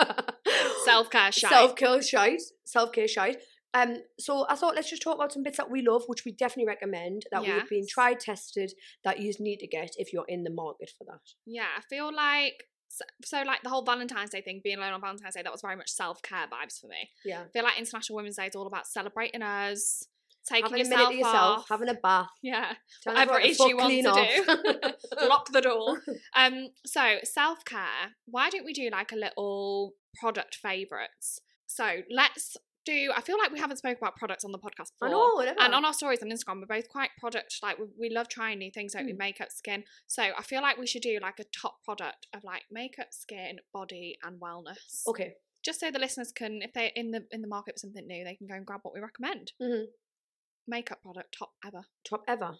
Speaker 2: Self-care shite.
Speaker 1: Self-care shite. Self-care shite. Um, so I thought let's just talk about some bits that we love, which we definitely recommend, that we've been
Speaker 2: Yes.
Speaker 1: tried, tested, that you need to get if you're in the market for that.
Speaker 2: Yeah, I feel like so, so like the whole Valentine's Day thing, being alone on Valentine's Day, that was very much self-care vibes for me.
Speaker 1: Yeah.
Speaker 2: I feel like International Women's Day is all about celebrating us, taking
Speaker 1: Having a
Speaker 2: yourself
Speaker 1: minute to yourself,
Speaker 2: off.
Speaker 1: having a bath.
Speaker 2: Yeah,
Speaker 1: telling us
Speaker 2: whatever
Speaker 1: what
Speaker 2: it
Speaker 1: the
Speaker 2: is you
Speaker 1: fuck
Speaker 2: want
Speaker 1: clean
Speaker 2: to
Speaker 1: off.
Speaker 2: do. Lock the door. Um, so self-care, why don't we do like a little product favourites? So let's do, I feel like we haven't spoke about products on the podcast before.
Speaker 1: I know, whatever.
Speaker 2: And on our stories on Instagram, we're both quite product, like we, we love trying new things, like
Speaker 1: Mm.
Speaker 2: with makeup, skin. So I feel like we should do like a top product of like makeup, skin, body, and wellness.
Speaker 1: Okay.
Speaker 2: Just so the listeners can, if they're in the in the market for something new, they can go and grab what we recommend.
Speaker 1: Mhm.
Speaker 2: Makeup product, top ever.
Speaker 1: Top ever.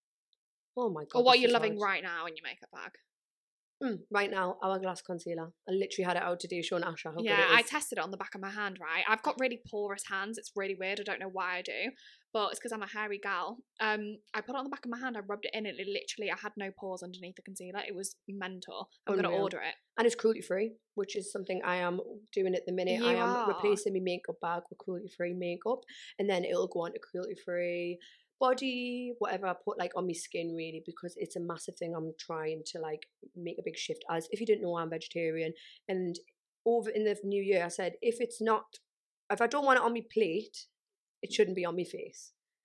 Speaker 1: Oh my god.
Speaker 2: Or what
Speaker 1: this
Speaker 2: you're
Speaker 1: is
Speaker 2: loving
Speaker 1: hard.
Speaker 2: right now in your makeup bag.
Speaker 1: Mm, right now, Hourglass concealer. I literally had it out today showing Asha how
Speaker 2: Yeah,
Speaker 1: good it
Speaker 2: I
Speaker 1: is.
Speaker 2: tested it on the back of my hand, right? I've got really porous hands. It's really weird. I don't know why I do, but it's because I'm a hairy gal. Um, I put it on the back of my hand. I rubbed it in. It literally, I had no pores underneath the concealer. It was mental. I'm gonna
Speaker 1: Unreal.
Speaker 2: order it.
Speaker 1: And it's cruelty free, which is something I am doing at the minute.
Speaker 2: You
Speaker 1: I am
Speaker 2: are.
Speaker 1: replacing my makeup bag with cruelty free makeup, and then it'll go on to cruelty free body, whatever I put like on my skin, really, because it's a massive thing. I'm trying to like make a big shift. As if you didn't know, I'm vegetarian, and over in the new year, I said if it's not, if I don't want it on my plate, it shouldn't be on my face.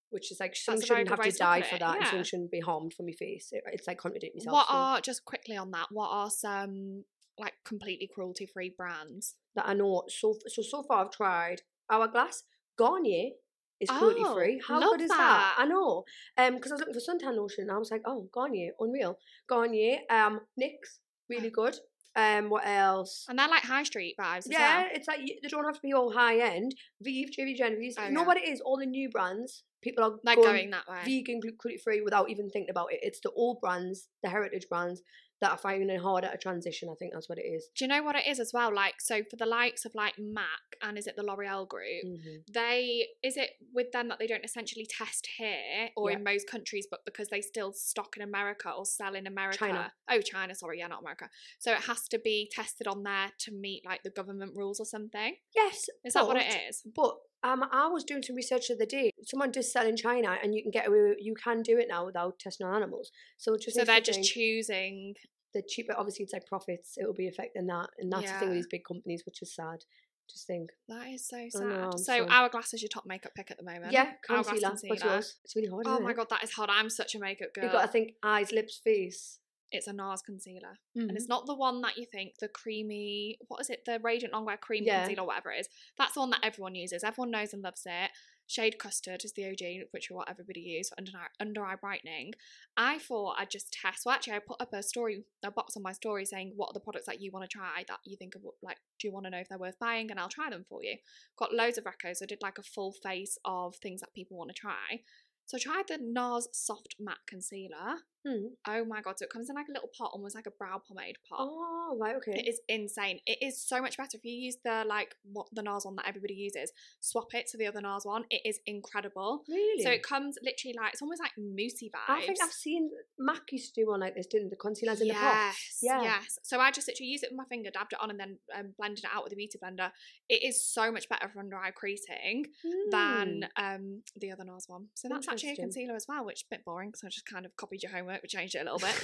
Speaker 1: which is like someone
Speaker 2: That's a very
Speaker 1: shouldn't
Speaker 2: good
Speaker 1: have
Speaker 2: way
Speaker 1: to
Speaker 2: to look
Speaker 1: die
Speaker 2: at
Speaker 1: for
Speaker 2: it,
Speaker 1: that, and
Speaker 2: yeah.
Speaker 1: someone shouldn't be harmed from my face. It, it's like contradicting myself.
Speaker 2: What
Speaker 1: so.
Speaker 2: are, just quickly on that, what are some like completely cruelty-free brands?
Speaker 1: That I know. So so so far I've tried Hourglass. Garnier is cruelty
Speaker 2: Oh,
Speaker 1: free. How
Speaker 2: love
Speaker 1: good is that?
Speaker 2: that.
Speaker 1: I know. Um, because I was looking for suntan lotion and I was like, oh, Garnier, unreal. Garnier, um, NYX, really good. Um, what else?
Speaker 2: And they're like high street vibes as
Speaker 1: Yeah,
Speaker 2: well.
Speaker 1: it's like you- they don't have to be all high end. Vive, J V Genovese.
Speaker 2: Oh,
Speaker 1: you know
Speaker 2: yeah.
Speaker 1: what it is? All the new brands. People are
Speaker 2: They're
Speaker 1: going,
Speaker 2: going that way.
Speaker 1: vegan, cruelty free without even thinking about it. It's the old brands, the heritage brands that are finding it harder to transition. I think that's what it is.
Speaker 2: Do you know what it is as well? Like, so for the likes of like MAC and is it the L'Oreal group,
Speaker 1: Mm-hmm.
Speaker 2: they, is it with them that they don't essentially test here or
Speaker 1: Yeah.
Speaker 2: in most countries, but because they still stock in America or sell in America?
Speaker 1: China.
Speaker 2: Oh, China, sorry, yeah, not America. So it has to be tested on there to meet like the government rules or something?
Speaker 1: Yes.
Speaker 2: Is that what
Speaker 1: but-
Speaker 2: it is?
Speaker 1: But um, I was doing some research the other day. Someone does sell in China, and you can get away. With, you can do it now without testing on animals. So it just
Speaker 2: So
Speaker 1: makes
Speaker 2: they're
Speaker 1: me
Speaker 2: just
Speaker 1: think
Speaker 2: choosing.
Speaker 1: the cheaper. Obviously, it's like profits. It will be affecting that, and that's the thing with
Speaker 2: Yeah.
Speaker 1: these big companies, which is sad. Just think.
Speaker 2: That is so
Speaker 1: I
Speaker 2: sad.
Speaker 1: know, I'm
Speaker 2: so
Speaker 1: so-
Speaker 2: Hourglass is your top makeup pick at the moment.
Speaker 1: Yeah,
Speaker 2: Hourglass
Speaker 1: concealer. What's
Speaker 2: concealer.
Speaker 1: yours? It's really hard.
Speaker 2: Oh
Speaker 1: isn't
Speaker 2: my
Speaker 1: it?
Speaker 2: god, that is hard. I'm such a makeup girl.
Speaker 1: You've got to think eyes, lips, face.
Speaker 2: It's a NARS concealer.
Speaker 1: Mm-hmm.
Speaker 2: And it's not the one that you think, the creamy, what is it, the Radiant Longwear Cream
Speaker 1: Yeah.
Speaker 2: Concealer, whatever it is. That's the one that everyone uses. Everyone knows and loves it. Shade Custard is the O G, which is what everybody uses for under eye, under eye brightening. I thought I'd just test. Well, actually, I put up a story, a box on my story saying, what are the products that you want to try that you think of, like, do you want to know if they're worth buying? And I'll try them for you. Got loads of recos. I did like a full face of things that people want to try. So I tried the NARS Soft Matte Concealer.
Speaker 1: Hmm.
Speaker 2: Oh my god, so it comes in like a little pot, almost like a brow pomade pot.
Speaker 1: Oh, right, okay.
Speaker 2: It is insane. It is so much better. If you use the like what the NARS one that everybody uses, swap it to the other NARS one. It is incredible.
Speaker 1: Really?
Speaker 2: So it comes literally like, it's almost like moussey vibes.
Speaker 1: I think I've seen Mac used to do one like this, didn't the concealers in
Speaker 2: yes,
Speaker 1: the pot? Yeah.
Speaker 2: yes. So I just literally used it with my finger, dabbed it on, and then um, blended it out with a beauty blender. It is so much better for under eye creasing than um the other NARS one. So that's actually a
Speaker 1: Interesting.
Speaker 2: concealer as well, which is a bit boring. So I just kind of copied your homework, we changed it a little bit.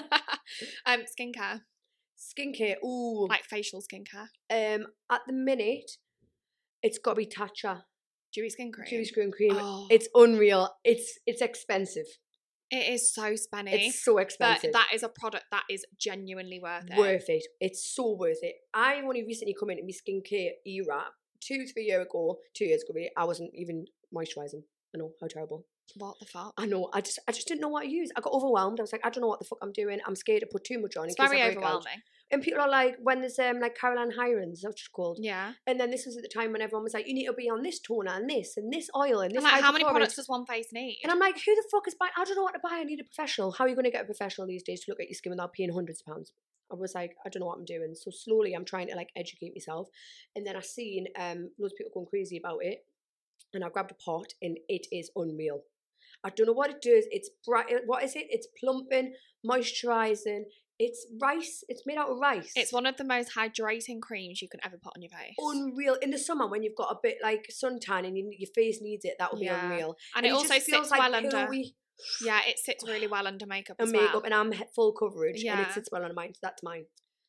Speaker 2: um, skincare,
Speaker 1: Skincare. Ooh.
Speaker 2: like facial skincare,
Speaker 1: Um, at the minute, it's got to be Tatcha.
Speaker 2: dewy skin cream.
Speaker 1: Dewy Screen Cream.
Speaker 2: Oh,
Speaker 1: It's unreal. It's it's expensive.
Speaker 2: it is so spenny.
Speaker 1: It's so
Speaker 2: but
Speaker 1: expensive.
Speaker 2: that is a product that is genuinely worth it.
Speaker 1: Worth it. It's so worth it. I only recently come into my skincare era. Two, three years ago, two years ago, I wasn't even moisturising. I know, how terrible.
Speaker 2: What the fuck?
Speaker 1: I know. I just I just didn't know what to use. I got overwhelmed. I was like, I don't know what the fuck I'm doing. I'm scared to put too much on.
Speaker 2: It's
Speaker 1: in case
Speaker 2: very
Speaker 1: I break out.
Speaker 2: overwhelming.
Speaker 1: And people are like, when there's um like Caroline Hirons, that's what it's called.
Speaker 2: Yeah.
Speaker 1: And then this was at the time when everyone was like, you need to be on this toner and this and this oil and this.
Speaker 2: And like, how many
Speaker 1: hydrochloric.
Speaker 2: products does one face need?
Speaker 1: And I'm like, who the fuck is buying? I don't know what to buy. I need a professional. How are you going to get a professional these days to look at your skin without paying hundreds of pounds? I was like, I don't know what I'm doing. So slowly I'm trying to like educate myself. And then I seen um loads of people going crazy about it. And I grabbed a pot and it is unreal. I don't know what it does. It's bright. What is it? It's plumping, moisturising. It's rice. It's made out of rice.
Speaker 2: It's one of the most hydrating creams you can ever put on your face.
Speaker 1: Unreal. In the summer when you've got a bit like suntan and you, your face needs it, that would
Speaker 2: Yeah.
Speaker 1: be unreal.
Speaker 2: and, it,
Speaker 1: it
Speaker 2: also
Speaker 1: just feels
Speaker 2: sits
Speaker 1: like
Speaker 2: well under.
Speaker 1: pillowy
Speaker 2: Yeah, it sits really well under makeup
Speaker 1: and
Speaker 2: as
Speaker 1: makeup,
Speaker 2: well.
Speaker 1: and I'm he- full coverage, and
Speaker 2: Yeah.
Speaker 1: it sits well on mine. So that's mine.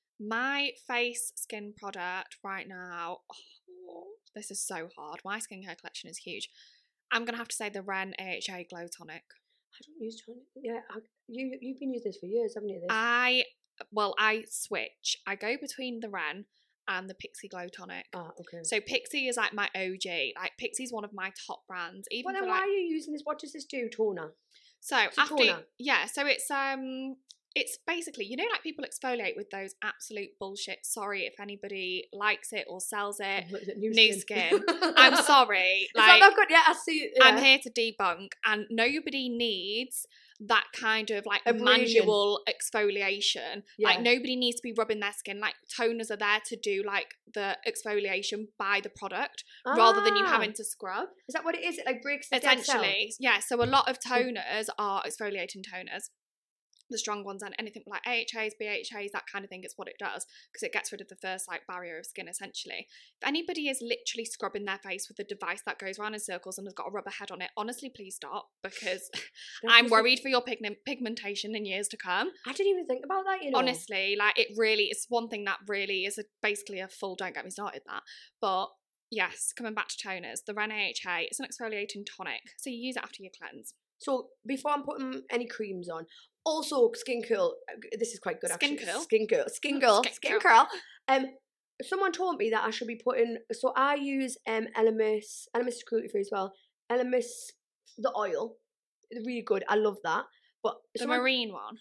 Speaker 2: My face skin product right now, oh, this is so hard. My skincare collection is huge. I'm going to have to say the Ren A H A Glow Tonic.
Speaker 1: I don't use tonic. Yeah, I, you you've been using this for years, haven't you? This.
Speaker 2: I, well, I switch. I go between the Ren and the Pixie Glow Tonic.
Speaker 1: ah, okay.
Speaker 2: So Pixie is like my O G. Like Pixie's one of my top brands. Even
Speaker 1: Well, then
Speaker 2: for
Speaker 1: why
Speaker 2: like,
Speaker 1: are you using this? What does this do, toner?
Speaker 2: so
Speaker 1: it's a
Speaker 2: after
Speaker 1: toner.
Speaker 2: yeah, so it's um it's basically, you know, like people exfoliate with those absolute bullshit. Sorry if anybody likes it or sells it.
Speaker 1: What is it, new,
Speaker 2: New
Speaker 1: skin.
Speaker 2: skin. I'm sorry.
Speaker 1: It's not
Speaker 2: Like
Speaker 1: that good. Yeah, I see. Yeah.
Speaker 2: I'm here to debunk, and nobody needs that kind of like
Speaker 1: Abrasion.
Speaker 2: manual exfoliation.
Speaker 1: Yeah.
Speaker 2: Like nobody needs to be rubbing their skin. Like toners are there to do like the exfoliation by the product rather than you
Speaker 1: Ah.
Speaker 2: having to scrub.
Speaker 1: Is that what it is? It like breaks the dead cell?
Speaker 2: Essentially, yeah. So a lot of toners are exfoliating toners. The strong ones and anything like A H As, B H As, that kind of thing, it's what it does because it gets rid of the first like barrier of skin essentially. If anybody is literally scrubbing their face with a device that goes around in circles and has got a rubber head on it, honestly, please stop because I'm worried for your pigment pigmentation in years to come.
Speaker 1: I didn't even think about that. You know,
Speaker 2: Honestly, like it really is one thing that really is a, basically a full. Don't get me started that, but yes, coming back to toners, the Ren A H A, it's an exfoliating tonic. So you use it after your cleanse.
Speaker 1: So before I'm putting any creams on, also Skin Curl, this is quite good
Speaker 2: Skin
Speaker 1: actually.
Speaker 2: Curl?
Speaker 1: Skin Curl. Skin Curl.
Speaker 2: Skin
Speaker 1: Skin
Speaker 2: Curl.
Speaker 1: Curl. Um, someone told me that I should be putting, so I use um Elemis, Elemis is cruelty free as well. Elemis, the oil, really good. I love that. But
Speaker 2: The
Speaker 1: someone,
Speaker 2: marine one.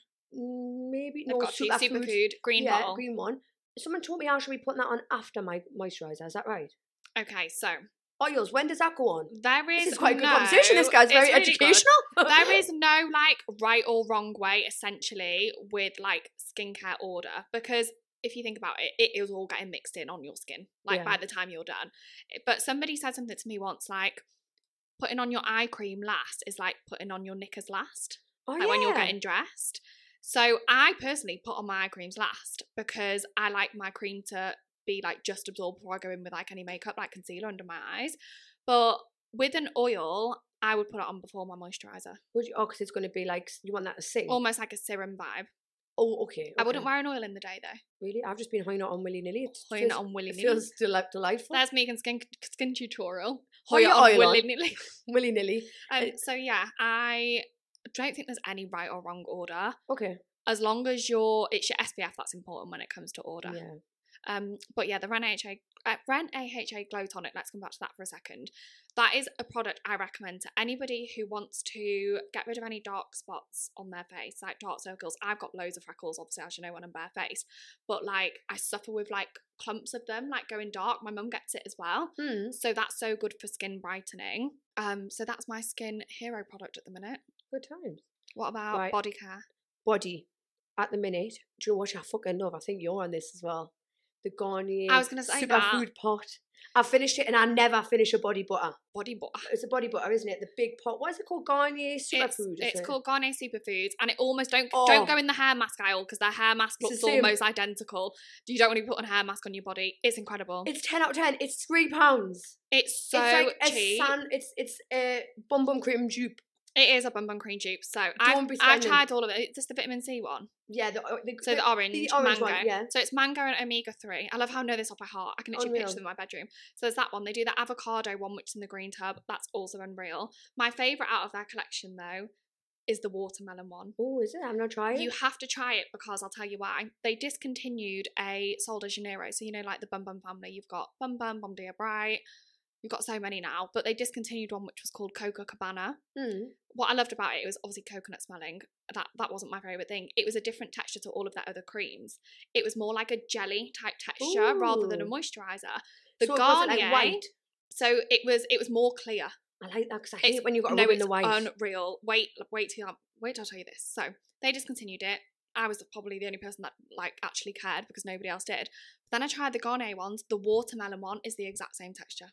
Speaker 1: maybe,
Speaker 2: They've
Speaker 1: no,
Speaker 2: got two
Speaker 1: superfood.
Speaker 2: superfood, green
Speaker 1: yeah,
Speaker 2: bottle.
Speaker 1: green one. Someone told me I should be putting that on after my moisturiser. Is that right?
Speaker 2: Okay, so
Speaker 1: Oils, when does that go on?
Speaker 2: there is
Speaker 1: This is quite a good
Speaker 2: no,
Speaker 1: conversation. This guy's
Speaker 2: it's
Speaker 1: very
Speaker 2: really good.
Speaker 1: educational.
Speaker 2: There is no like right or wrong way essentially with like skincare order, because if you think about it, it is all getting mixed in on your skin like
Speaker 1: Yeah.
Speaker 2: by the time you're done. But somebody said something to me once like putting on your eye cream last is like putting on your knickers last,
Speaker 1: Oh,
Speaker 2: like
Speaker 1: yeah.
Speaker 2: when you're getting dressed. So I personally put on my eye creams last because I like my cream to be like just absorbed before I go in with like any makeup, like concealer under my eyes. But with an oil, I would put it on before my moisturiser.
Speaker 1: Would you? Oh, because it's going to be like, you want that to sing.
Speaker 2: Almost like a serum vibe.
Speaker 1: Oh, okay,
Speaker 2: I wouldn't
Speaker 1: okay.
Speaker 2: wear an oil in the day though.
Speaker 1: Really? I've just been hoying it on willy nilly. It
Speaker 2: Hoying it
Speaker 1: feels-
Speaker 2: on willy
Speaker 1: It
Speaker 2: nilly.
Speaker 1: feels del- delightful.
Speaker 2: There's Megan's skin skin tutorial.
Speaker 1: Hoy
Speaker 2: Hoy it
Speaker 1: your
Speaker 2: on
Speaker 1: oil on.
Speaker 2: willy nilly.
Speaker 1: Willy nilly.
Speaker 2: Um, so yeah, I don't think there's any right or wrong order.
Speaker 1: Okay.
Speaker 2: As long as you're, it's your S P F that's important when it comes to order.
Speaker 1: Yeah.
Speaker 2: Um, but yeah, the Ren A H A, uh, Ren A H A Glow Tonic, let's come back to that for a second. That is a product I recommend to anybody who wants to get rid of any dark spots on their face, like dark circles. I've got loads of freckles, obviously, as you know, when I'm barefaced. But like, I suffer with like clumps of them, like going dark. My mum gets it as well.
Speaker 1: Hmm.
Speaker 2: So that's so good for skin brightening. Um, so that's my skin hero product at the minute.
Speaker 1: Good times.
Speaker 2: What about
Speaker 1: Right.
Speaker 2: body care?
Speaker 1: Body. At the minute, do you know what I fucking love? I think you're on this as well. The Garnier
Speaker 2: I was gonna say that.
Speaker 1: Superfood pot. I finished it and I never finish a body butter.
Speaker 2: Body butter.
Speaker 1: It's a body butter, isn't it? The big pot. What is it called? Garnier
Speaker 2: It's,
Speaker 1: Superfood.
Speaker 2: it's
Speaker 1: is it?
Speaker 2: called Garnier Superfoods, and it almost don't
Speaker 1: Oh.
Speaker 2: don't go in the hair mask aisle because their hair mask
Speaker 1: It's the
Speaker 2: looks
Speaker 1: same.
Speaker 2: almost identical. You don't want to put a hair mask on your body. It's incredible.
Speaker 1: It's ten out of ten. It's three pounds.
Speaker 2: It's so
Speaker 1: it's like
Speaker 2: cheap.
Speaker 1: a san. It's it's a bum bum cream dupe.
Speaker 2: It is a bum bum cream dupe. So I've,
Speaker 1: Don't be
Speaker 2: I've
Speaker 1: spending-
Speaker 2: tried all of it. It's just the vitamin C one.
Speaker 1: Yeah, the, the
Speaker 2: So the orange,
Speaker 1: the orange
Speaker 2: mango.
Speaker 1: one, yeah.
Speaker 2: So it's mango and omega three. I love how I know this off by heart. I can literally
Speaker 1: Unreal.
Speaker 2: picture them in my bedroom. So there's that one. They do the avocado one, which is in the green tub. That's also unreal. My favourite out of their collection, though, is the watermelon one.
Speaker 1: Oh, is it? I'm not trying.
Speaker 2: You have to try it because I'll tell you why. They discontinued a Sol de Janeiro. So, you know, like the Bum Bum family, you've got Bum Bum, Bom Dia Bright. You've got so many now. But they discontinued one which was called Coca Cabana.
Speaker 1: Mm.
Speaker 2: What I loved about it, it was obviously coconut smelling. That that wasn't my favourite thing. It was a different texture to all of their other creams. It was more like a jelly type texture rather than a
Speaker 1: Ooh.
Speaker 2: moisturiser. The
Speaker 1: So it wasn't,
Speaker 2: Garnier,
Speaker 1: like, white.
Speaker 2: so it was it was more clear.
Speaker 1: I like that because I
Speaker 2: It's-
Speaker 1: hate when you got to
Speaker 2: no,
Speaker 1: rub in
Speaker 2: it's
Speaker 1: the white.
Speaker 2: unreal. Wait, wait till I, wait till I tell you this. So they discontinued it. I was probably the only person that like actually cared because nobody else did. But then I tried the Garnier ones. The watermelon one is the exact same texture.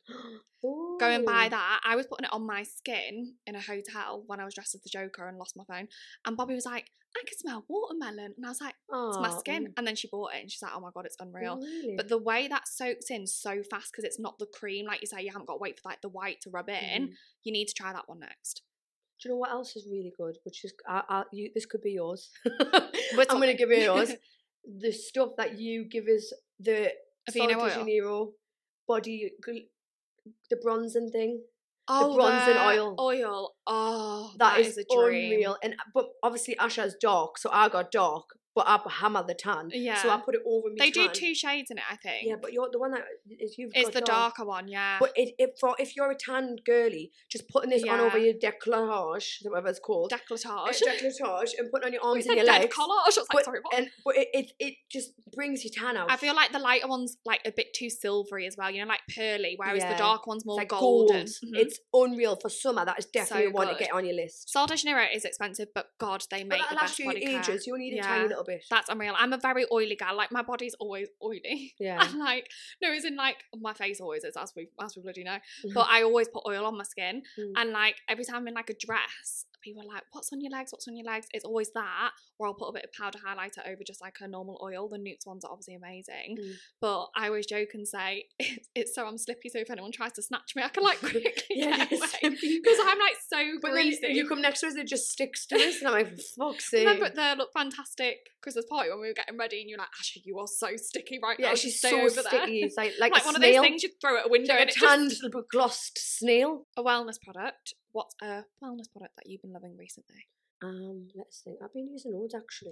Speaker 2: Going by
Speaker 1: Ooh.
Speaker 2: that, I was putting it on my skin in a hotel when I was dressed as the Joker and lost my phone. And Bobby was like, I can smell watermelon. And I was like, it's my
Speaker 1: Aw,
Speaker 2: skin.
Speaker 1: mm.
Speaker 2: And then she bought it and she's like, oh my God, it's unreal.
Speaker 1: Oh, really?
Speaker 2: But the way that soaks in so fast because it's not the cream, like you say, you haven't got to wait for like the white to rub in.
Speaker 1: Mhm.
Speaker 2: You need to try that one next.
Speaker 1: Do you know what else is really good? Which is, I, I, you, this could be yours.
Speaker 2: We're
Speaker 1: I'm going to
Speaker 2: talking.
Speaker 1: give you yours. The stuff that you give us, the
Speaker 2: Aveeno
Speaker 1: Sol de
Speaker 2: oil.
Speaker 1: Janeiro body, gl- the bronzing thing.
Speaker 2: Oh,
Speaker 1: bronzing
Speaker 2: the
Speaker 1: oil.
Speaker 2: Oil. Oh,
Speaker 1: that is,
Speaker 2: a dream.
Speaker 1: unreal. And but obviously Asha's dark, so I got dark, but I hammer the tan.
Speaker 2: Yeah.
Speaker 1: So I put it over me.
Speaker 2: They do
Speaker 1: tan.
Speaker 2: two shades in it, I think.
Speaker 1: Yeah, but you're the one that is you've
Speaker 2: It's
Speaker 1: got
Speaker 2: the
Speaker 1: dark.
Speaker 2: darker one, yeah.
Speaker 1: But it, it for if you're a tan girly, just putting this on
Speaker 2: Yeah.
Speaker 1: over your décolletage, whatever it's called,
Speaker 2: Decolletage.
Speaker 1: uh, décolletage, and putting on your
Speaker 2: You
Speaker 1: arms
Speaker 2: said
Speaker 1: and your legs.
Speaker 2: decolletage. I was like,
Speaker 1: But,
Speaker 2: sorry, what?
Speaker 1: and, but it, it it just brings your tan out.
Speaker 2: I feel like the lighter one's like a bit too silvery as well, you know, like pearly, whereas
Speaker 1: Yeah.
Speaker 2: the dark one's more
Speaker 1: it's like
Speaker 2: golden.
Speaker 1: gold.
Speaker 2: Mhm.
Speaker 1: It's unreal for summer. That is definitely
Speaker 2: So
Speaker 1: one to
Speaker 2: good.
Speaker 1: get on your list.
Speaker 2: Sol de Janeiro is expensive, but God, they
Speaker 1: But
Speaker 2: make the
Speaker 1: that'll
Speaker 2: best
Speaker 1: last you
Speaker 2: body care.
Speaker 1: ages. You only need a
Speaker 2: Yeah.
Speaker 1: tiny little bit.
Speaker 2: That's unreal. I'm a very oily gal. Like my body's always oily.
Speaker 1: Yeah.
Speaker 2: And like, no, it's in like my face always is, as we as we bloody know. But I always put oil on my skin,
Speaker 1: Mm.
Speaker 2: and like every time I'm in like a dress, people are like, what's on your legs? What's on your legs? It's always that, or I'll put a bit of powder highlighter over just like a normal oil. The Newts ones are obviously amazing. Mm. But I always joke and say, it's, it's so I'm slippy, so if anyone tries to snatch me, I can like quickly
Speaker 1: yeah,
Speaker 2: get away. Because I'm like so
Speaker 1: but
Speaker 2: greasy.
Speaker 1: Then you come next to us, it just sticks to us, and I'm like, for fuck's sake.
Speaker 2: Remember at the Look Fantastic Christmas party when we were getting ready and you're like, Ashley, you are so sticky right
Speaker 1: yeah,
Speaker 2: now.
Speaker 1: she's
Speaker 2: stay
Speaker 1: so
Speaker 2: over
Speaker 1: sticky.
Speaker 2: there.
Speaker 1: It's like, like,
Speaker 2: like
Speaker 1: a
Speaker 2: one
Speaker 1: snail.
Speaker 2: of those things you throw at a window
Speaker 1: like
Speaker 2: and
Speaker 1: a
Speaker 2: it
Speaker 1: tanned
Speaker 2: just...
Speaker 1: little glossed snail.
Speaker 2: A wellness product. What's a wellness product that you've been loving recently?
Speaker 1: Um, let's think. I've been using loads actually.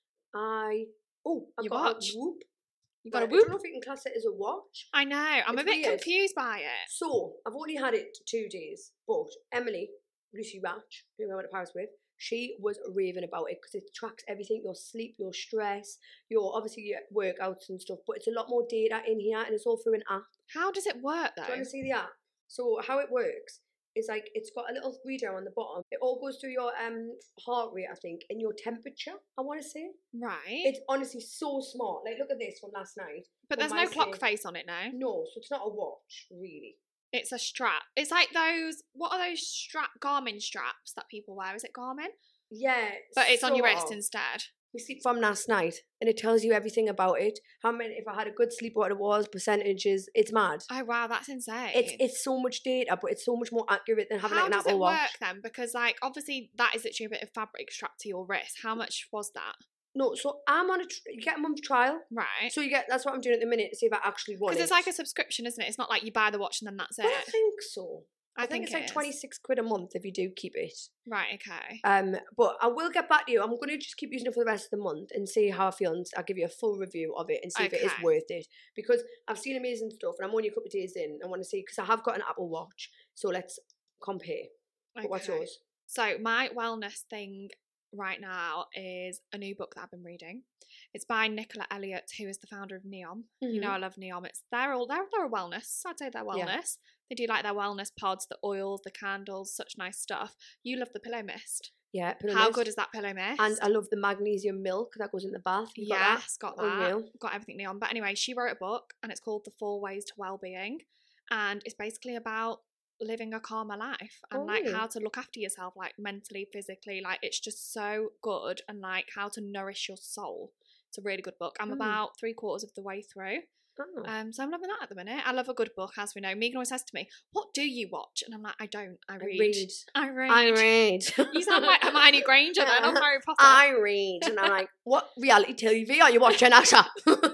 Speaker 1: I oh, I've
Speaker 2: Your
Speaker 1: got
Speaker 2: watch?
Speaker 1: a Whoop.
Speaker 2: You got a
Speaker 1: I
Speaker 2: Whoop?
Speaker 1: don't know if you can class it as a watch.
Speaker 2: I know. I'm
Speaker 1: It's
Speaker 2: a bit
Speaker 1: weird.
Speaker 2: confused by it.
Speaker 1: So I've only had it two days, but Emily, Lucy Ratch, who I went to Paris with, she was raving about it because it tracks everything: your sleep, your stress, your obviously your workouts and stuff. But it's a lot more data in here, and it's all through an app.
Speaker 2: How does it work though?
Speaker 1: Do you want to see the app? So how it works is like it's got a little reader on the bottom. It all goes through your um heart rate, I think, and your temperature. I want to say.
Speaker 2: Right.
Speaker 1: It's honestly so smart. Like look at this from last night.
Speaker 2: But there's no clock face on it now.
Speaker 1: No, so it's not a watch really.
Speaker 2: It's a strap. It's like those. What are those strap Garmin straps that people wear? Is it Garmin?
Speaker 1: Yeah.
Speaker 2: But it's on your
Speaker 1: sort
Speaker 2: wrist
Speaker 1: of.
Speaker 2: instead.
Speaker 1: We sleep from last night, and it tells you everything about it. How many? If I had a good sleep, what it was, percentages. It's mad.
Speaker 2: Oh wow, that's insane.
Speaker 1: It's it's so much data, but it's so much more accurate than having
Speaker 2: How
Speaker 1: like an
Speaker 2: does
Speaker 1: Apple
Speaker 2: it
Speaker 1: Watch.
Speaker 2: work then? Because like obviously that is literally a bit of fabric strapped to your wrist. How much was that?
Speaker 1: No, so I'm on a tr- you get a month trial.
Speaker 2: Right.
Speaker 1: So you get that's what I'm doing at the minute to see if I actually want it.
Speaker 2: Because it's like a subscription, isn't it? It's not like you buy the watch and then that's it.
Speaker 1: But I think so.
Speaker 2: I,
Speaker 1: I think,
Speaker 2: think
Speaker 1: it's
Speaker 2: it
Speaker 1: like
Speaker 2: is.
Speaker 1: twenty-six quid a month if you do keep it.
Speaker 2: Right, okay.
Speaker 1: Um, but I will get back to you. I'm going to just keep using it for the rest of the month and see how I feel, and I'll give you a full review of it and see if it is
Speaker 2: Okay.
Speaker 1: worth it. Because I've seen amazing stuff, and I'm only a couple of days in. I want to see because I have got an Apple Watch, so let's compare. But what's
Speaker 2: Okay.
Speaker 1: yours?
Speaker 2: So my wellness thing right now is a new book that I've been reading. It's by Nicola Elliott, who is the founder of Neom. You know, I love Neom. It's they're all they're they're a wellness. I'd say they're wellness.
Speaker 1: Yeah.
Speaker 2: They do like their wellness pods, the oils, the candles, such nice stuff. You love the pillow mist.
Speaker 1: Yeah. Pillow
Speaker 2: How
Speaker 1: mist.
Speaker 2: good is that pillow mist?
Speaker 1: And I love the magnesium milk that goes in the bath. You got that?
Speaker 2: Yes, got that.
Speaker 1: Unreal.
Speaker 2: Got everything Neom. But anyway, she wrote a book and it's called The Four Ways to Wellbeing. And it's basically about living a calmer life and
Speaker 1: Oh,
Speaker 2: like
Speaker 1: really?
Speaker 2: how to look after yourself, like mentally, physically. Like it's just so good, and like how to nourish your soul. It's a really good book. I'm
Speaker 1: Mm.
Speaker 2: about three quarters of the way through.
Speaker 1: Oh.
Speaker 2: Um, so I'm loving that at the minute. I love a good book, as we know. Megan always says to me, "What do you watch?" And I'm like, "I don't. I read.
Speaker 1: I read.
Speaker 2: I read.
Speaker 1: I read.
Speaker 2: You sound like Hermione Granger then. I'm Harry Potter.
Speaker 1: I read. And I'm like, what reality T V are you watching, Asha?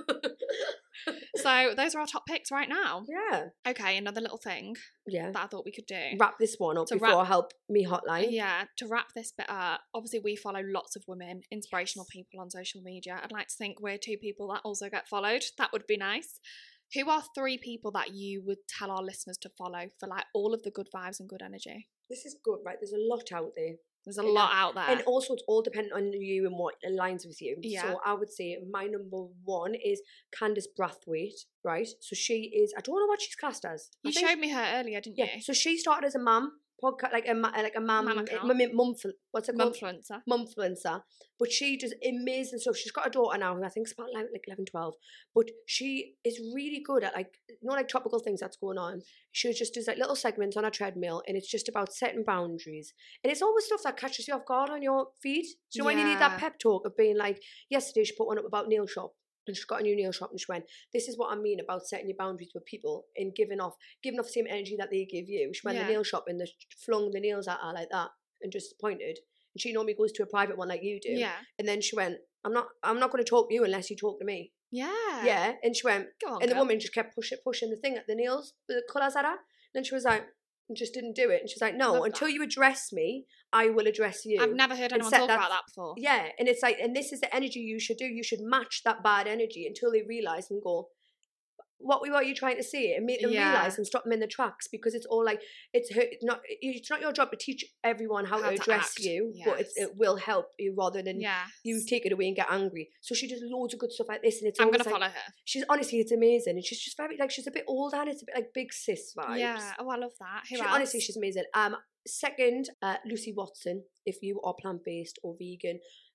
Speaker 2: So those are our top picks right now.
Speaker 1: Yeah.
Speaker 2: Okay, another little thing
Speaker 1: Yeah.
Speaker 2: that I thought we could do.
Speaker 1: Wrap this one up
Speaker 2: To
Speaker 1: before
Speaker 2: wrap-
Speaker 1: Help Me Hotline.
Speaker 2: Yeah, to wrap this bit up, obviously we follow lots of women, inspirational people on social media. I'd like to think we're two people that also get followed. That would be nice. Who are three people that you would tell our listeners to follow for like all of the good vibes and good energy?
Speaker 1: This is good, right? There's a lot out there.
Speaker 2: There's a
Speaker 1: Yeah.
Speaker 2: lot out there.
Speaker 1: And also, it's all dependent on you and what aligns with you.
Speaker 2: Yeah.
Speaker 1: So I would say my number one is Candice Brathwaite, right? So she is, I don't know what she's classed as. I
Speaker 2: you
Speaker 1: think-
Speaker 2: showed me her earlier, didn't
Speaker 1: Yeah.
Speaker 2: you?
Speaker 1: So she started as a mum podcast, like a ma- like a mum,
Speaker 2: Mum account.
Speaker 1: mum, mum, what's it called?
Speaker 2: Mumfluencer.
Speaker 1: Mumfluencer. But she does amazing stuff. She's got a daughter now who I think is about like, like eleven, twelve. But she is really good at like, you know, like topical things that's going on. She just does like little segments on a treadmill, and it's just about setting boundaries. And it's always stuff that catches you off guard on your feed. Do you know when you need that
Speaker 2: Yeah.
Speaker 1: pep talk of being like, yesterday she put one up about nail shop. And she's got a new nail shop, and she went, "This is what I mean about setting your boundaries with people and giving off, giving off the same energy that they give you." She went to
Speaker 2: Yeah.
Speaker 1: the nail shop and they flung the nails at her like that and just pointed. And she normally goes to a private one like you do.
Speaker 2: Yeah.
Speaker 1: And then she went, "I'm not, I'm not going to talk to you unless you talk to me."
Speaker 2: Yeah.
Speaker 1: Yeah. And she went,
Speaker 2: Go on,
Speaker 1: and the
Speaker 2: girl.
Speaker 1: woman just kept pushing, pushing the thing at the nails, the colours at her. And then she was like, and just didn't do it. And she's like, "No,
Speaker 2: Love
Speaker 1: until
Speaker 2: that.
Speaker 1: you address me, I will address you."
Speaker 2: I've never heard
Speaker 1: and
Speaker 2: anyone
Speaker 1: set
Speaker 2: talk
Speaker 1: that-
Speaker 2: about that before.
Speaker 1: Yeah, and it's like, and this is the energy you should do. You should match that bad energy until they realise and go, what what are you trying to say? And make them
Speaker 2: Yeah.
Speaker 1: realise and stop them in the tracks, because it's all like, it's her, it's not it's not your job to teach everyone how,
Speaker 2: How
Speaker 1: to
Speaker 2: to
Speaker 1: address
Speaker 2: act,
Speaker 1: you, but it's,
Speaker 2: yes.
Speaker 1: it will help you rather than
Speaker 2: Yeah.
Speaker 1: you take it away and get angry. So she does loads of good stuff like this, and it's
Speaker 2: I'm
Speaker 1: always
Speaker 2: gonna
Speaker 1: like,
Speaker 2: follow her.
Speaker 1: she's honestly, it's amazing, and she's just very like, she's a bit older, and it's a bit like big sis vibes.
Speaker 2: Yeah. Oh, I love that. Who
Speaker 1: She-
Speaker 2: else?
Speaker 1: honestly, she's amazing. Um, second, uh, Lucy Watson. If you are plant based or vegan,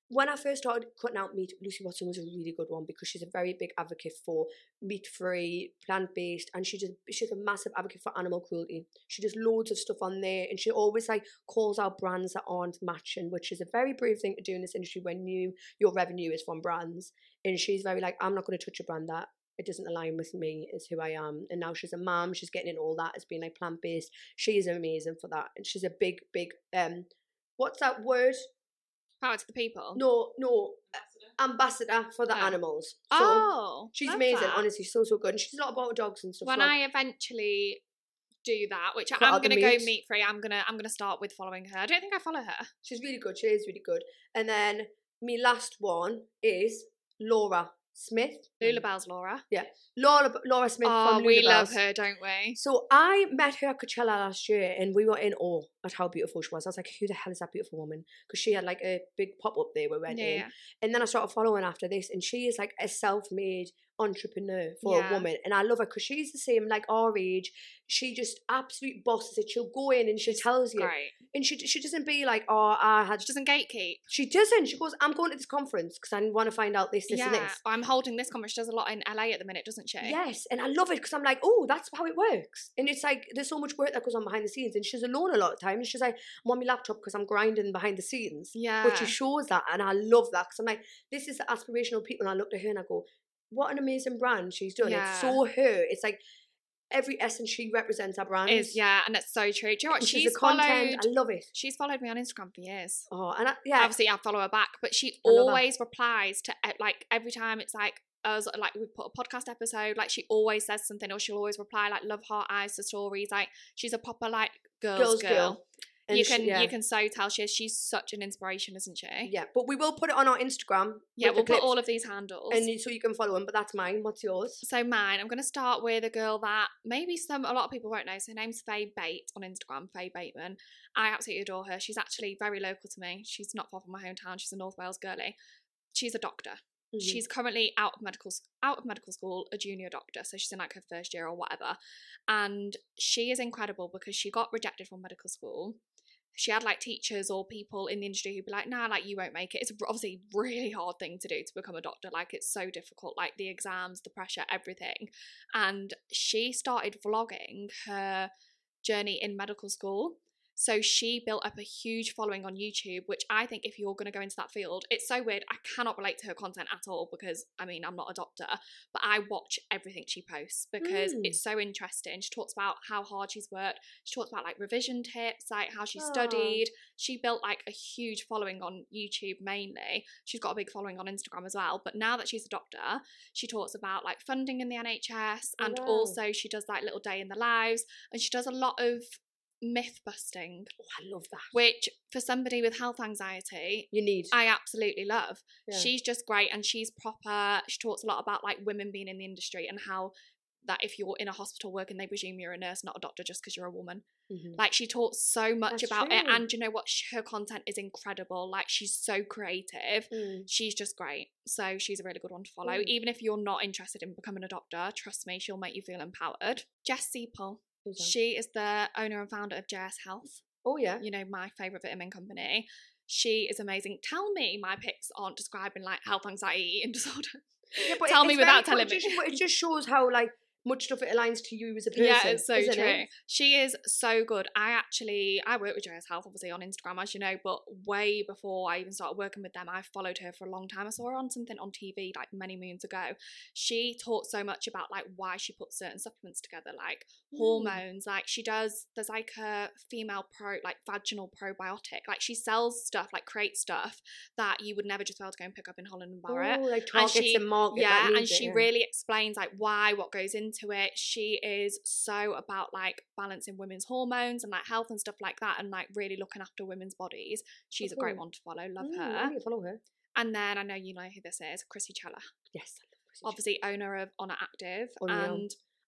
Speaker 1: when I first started cutting out meat, Lucy Watson was a really good one because she's a very big advocate for meat-free, plant-based, and she just she's a massive advocate for animal cruelty. She does loads of stuff on there, and she always like calls out brands that aren't matching, which is a very brave thing to do in this industry when you your revenue is from brands. And she's very like, I'm not going to touch a brand that it doesn't align with me, is who I am. And now she's a mom, she's getting in all that as being like plant-based. She is amazing for that, and she's a big, big um, what's that word?
Speaker 2: Power to the people.
Speaker 1: No, no, ambassador for the
Speaker 2: Oh.
Speaker 1: animals. So
Speaker 2: Oh,
Speaker 1: she's
Speaker 2: love
Speaker 1: amazing,
Speaker 2: that.
Speaker 1: honestly, so so good. And she's a lot about dogs and stuff.
Speaker 2: When
Speaker 1: like,
Speaker 2: I eventually do that, which
Speaker 1: Cut
Speaker 2: I'm
Speaker 1: out the
Speaker 2: gonna go
Speaker 1: meat.
Speaker 2: meat free, I'm gonna I'm gonna start with following her. I don't think I follow her.
Speaker 1: she's really good. She is really good. And then my last one is Laura Smith.
Speaker 2: Lulabelle's Laura.
Speaker 1: Laura Laura Smith
Speaker 2: Oh,
Speaker 1: from
Speaker 2: we
Speaker 1: Lulabelle's.
Speaker 2: love her, don't we?
Speaker 1: So I met her at Coachella last year, and we were in awe at how beautiful she was. I was like, who the hell is that beautiful woman? Because she had like a big pop up there we went in.
Speaker 2: Yeah.
Speaker 1: And then I started following after this, and she is like a self-made entrepreneur for
Speaker 2: Yeah.
Speaker 1: a woman, and I love her because she's the same, like our age. She just absolute bosses it. She'll go in and she tells you,
Speaker 2: Great.
Speaker 1: and she she doesn't be like, oh, I had.
Speaker 2: She doesn't gatekeep.
Speaker 1: She doesn't. She goes, I'm going to this conference because I want to find out this, this,
Speaker 2: yeah.
Speaker 1: and this.
Speaker 2: I'm holding this conference. She does a lot in L A at the minute, doesn't she?
Speaker 1: Yes, and I love it because I'm like, oh, that's how it works. And it's like, there's so much work that goes on behind the scenes. And she's alone a lot of time. And she's like, I'm on my laptop because I'm grinding behind the scenes.
Speaker 2: Yeah.
Speaker 1: But she shows that. And I love that because I'm like, this is the aspirational people. And I look at her and I go, what an amazing brand she's done.
Speaker 2: Yeah.
Speaker 1: It's so her. It's like every essence she represents our brand.
Speaker 2: Is yeah, and it's so true. Do you know what?
Speaker 1: And
Speaker 2: She's
Speaker 1: the
Speaker 2: followed.
Speaker 1: content. I love it.
Speaker 2: She's followed me on Instagram for years.
Speaker 1: Oh, and I, yeah.
Speaker 2: Obviously, I follow her back, but she
Speaker 1: I love that.
Speaker 2: always replies to e- like every time it's like us, like we put a podcast episode. Like she always says something, or she'll always reply like "love heart eyes" to stories. Like she's a proper like girls,
Speaker 1: Girls
Speaker 2: girl.
Speaker 1: girl. And
Speaker 2: You
Speaker 1: she-
Speaker 2: can
Speaker 1: yeah.
Speaker 2: you can so tell she is. She's such an inspiration, isn't she?
Speaker 1: Yeah, but we will put it on our Instagram.
Speaker 2: Yeah,
Speaker 1: with
Speaker 2: we'll
Speaker 1: the
Speaker 2: put
Speaker 1: clips,
Speaker 2: all of these handles.
Speaker 1: and you- so you can follow them. But that's mine. What's yours?
Speaker 2: So mine, I'm going to start with a girl that maybe some a lot of people won't know. So her name's Faye Bate on Instagram, Faye Bateman. I absolutely adore her. She's actually very local to me. She's not far from my hometown. She's a North Wales girlie. She's a doctor.
Speaker 1: Mhm.
Speaker 2: She's currently out of medical s- out of medical school, a junior doctor. So she's in like her first year or whatever. And she is incredible because she got rejected from medical school. She had like teachers or people in the industry who'd be like, nah, like you won't make it. It's obviously a really hard thing to do to become a doctor. Like it's so difficult, like the exams, the pressure, everything. And she started vlogging her journey in medical school. So she built up a huge following on YouTube, which I think if you're going to go into that field, it's so weird. I cannot relate to her content at all because, I mean, I'm not a doctor, but I watch everything she posts because
Speaker 1: Mm.
Speaker 2: it's so interesting. She talks about how hard she's worked. She talks about like revision tips, like how she
Speaker 1: Aw.
Speaker 2: studied. She built like a huge following on YouTube mainly. She's got a big following on Instagram as well. But now that she's a doctor, she talks about like funding in the N H S
Speaker 1: Oh,
Speaker 2: and
Speaker 1: wow.
Speaker 2: also she does like little day in the lives and she does a lot of myth busting,
Speaker 1: Oh, I love that.
Speaker 2: which for somebody with health anxiety,
Speaker 1: You need.
Speaker 2: I absolutely love.
Speaker 1: Yeah.
Speaker 2: She's just great and she's proper. She talks a lot about like women being in the industry and how that if you're in a hospital working, they presume you're a nurse, not a doctor, just because you're a woman.
Speaker 1: Mhm.
Speaker 2: Like she talks so much
Speaker 1: That's
Speaker 2: about it,
Speaker 1: true.
Speaker 2: and you know what? Sh- Her content is incredible. Like she's so creative.
Speaker 1: Mm.
Speaker 2: She's just great. So she's a really good one to follow.
Speaker 1: Mm.
Speaker 2: Even if you're not interested in becoming a doctor, trust me, she'll make you feel empowered. Jess Seipel.
Speaker 1: Who's that?
Speaker 2: She is the owner and founder of J S Health.
Speaker 1: Oh yeah.
Speaker 2: You know, my favourite vitamin company. She is amazing. Tell me my pics aren't describing like health, anxiety, eating disorder.
Speaker 1: Yeah, but
Speaker 2: Tell
Speaker 1: it-
Speaker 2: me
Speaker 1: it's
Speaker 2: without
Speaker 1: very
Speaker 2: telling
Speaker 1: good.
Speaker 2: me.
Speaker 1: It just, it just shows how like much stuff it aligns to you as a person.
Speaker 2: Yeah, it's so
Speaker 1: isn't
Speaker 2: true.
Speaker 1: it?
Speaker 2: She is so good. I actually, I work with J S Health, obviously, on Instagram, as you know, but way before I even started working with them, I followed her for a long time. I saw her on something on T V, like, many moons ago. She taught so much about, like, why she puts certain supplements together, like,
Speaker 1: Mm.
Speaker 2: hormones. Like, she does, there's, like, a female pro, like, vaginal probiotic. Like, she sells stuff, like, creates stuff that you would never just be able to go and pick up in Holland and Barrett.
Speaker 1: Oh, like targets and,
Speaker 2: she-
Speaker 1: market.
Speaker 2: Yeah,
Speaker 1: that
Speaker 2: and
Speaker 1: needs it,
Speaker 2: she
Speaker 1: yeah.
Speaker 2: really explains like why, what goes into it. She is so about like balancing women's hormones and like health and stuff like that, and like really looking after women's bodies. She's a great
Speaker 1: cool.
Speaker 2: one to follow. Love
Speaker 1: Mm,
Speaker 2: her.
Speaker 1: I need to follow her.
Speaker 2: And then I know you know who this is, Chrissy Chella,
Speaker 1: Yes. I love Chrissy
Speaker 2: obviously owner of Honor Active,
Speaker 1: Unreal.
Speaker 2: and